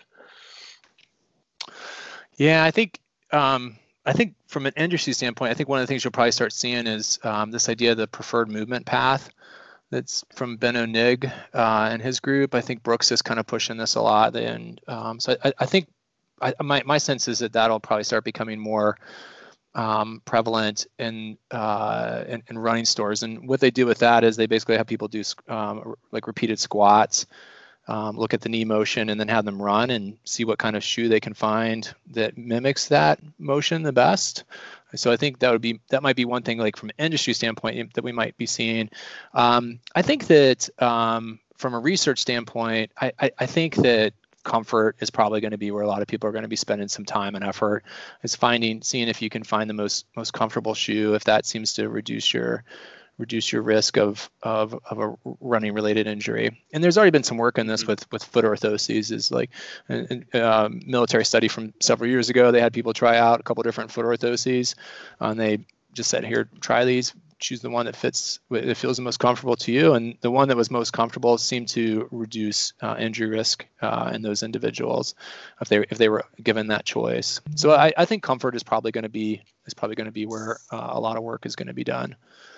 Yeah, I think um, I think from an industry standpoint, I think one of the things you'll probably start seeing is um, this idea of the preferred movement path. That's from Benno Nig uh, and his group. I think Brooks is kind of pushing this a lot, and um, so I, I think I, my my sense is that that'll probably start becoming more um, prevalent in, uh, in in running stores. And what they do with that is they basically have people do um, like repeated squats, um, look at the knee motion, and then have them run and see what kind of shoe they can find that mimics that motion the best. So I think that would be that might be one thing, like from an industry standpoint, that we might be seeing. Um, I think that um, from a research standpoint, I, I, I think that comfort is probably going to be where a lot of people are going to be spending some time and effort. Is finding, seeing if you can find the most most comfortable shoe, if that seems to reduce your reduce your risk of of of a running related injury. And there's already been some work on this with with foot orthoses. Is like a, a military study from several years ago. They had people try out a couple different foot orthoses, and they just said, "Here, try these. Choose the one that fits, that feels the most comfortable to you." And the one that was most comfortable seemed to reduce uh, injury risk uh, in those individuals if they if they were given that choice. So I, I think comfort is probably going to be is probably going to be where uh, a lot of work is going to be done.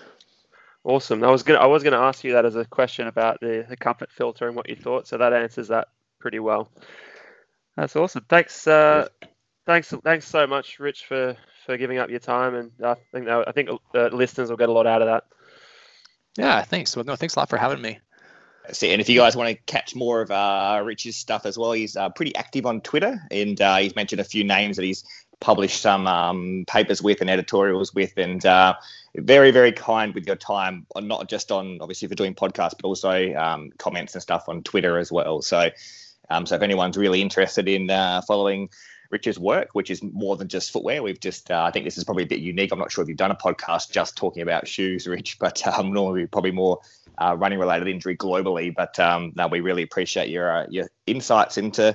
Awesome. I was gonna I was gonna ask you that as a question about the, the comfort filter and what you thought. So that answers that pretty well. That's awesome. Thanks. Uh, thanks. Thanks so much, Rich, for, for giving up your time. And I think that, I think the listeners will get a lot out of that. Yeah. Thanks. Well, no, thanks a lot for having me. See, and if you guys want to catch more of uh, Rich's stuff as well, he's uh, pretty active on Twitter, and uh, he's mentioned a few names that he's published some um, papers with and editorials with, and uh, very, very kind with your time, not just on, obviously, for doing podcasts, but also um, comments and stuff on Twitter as well. So, um, so if anyone's really interested in uh, following Rich's work, which is more than just footwear, we've just, uh, I think this is probably a bit unique. I'm not sure if you've done a podcast just talking about shoes, Rich, but um, normally probably more uh, running related injury globally. But um, no, we really appreciate your uh, your insights into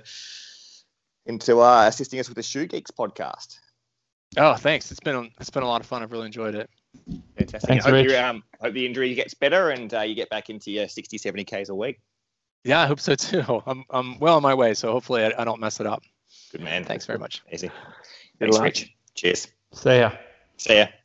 into uh, assisting us with the Shoe Geeks podcast. Oh, thanks. It's been it's been a lot of fun. I've really enjoyed it. Fantastic. Thanks, I hope, Rich. you, um, hope the injury gets better and uh, you get back into your sixty, seventy Ks a week. Yeah, I hope so too. I'm I'm well on my way, so hopefully I, I don't mess it up. Good man. Thanks very much. Easy. Good Thanks, luck. Rich. Cheers. See ya. See ya.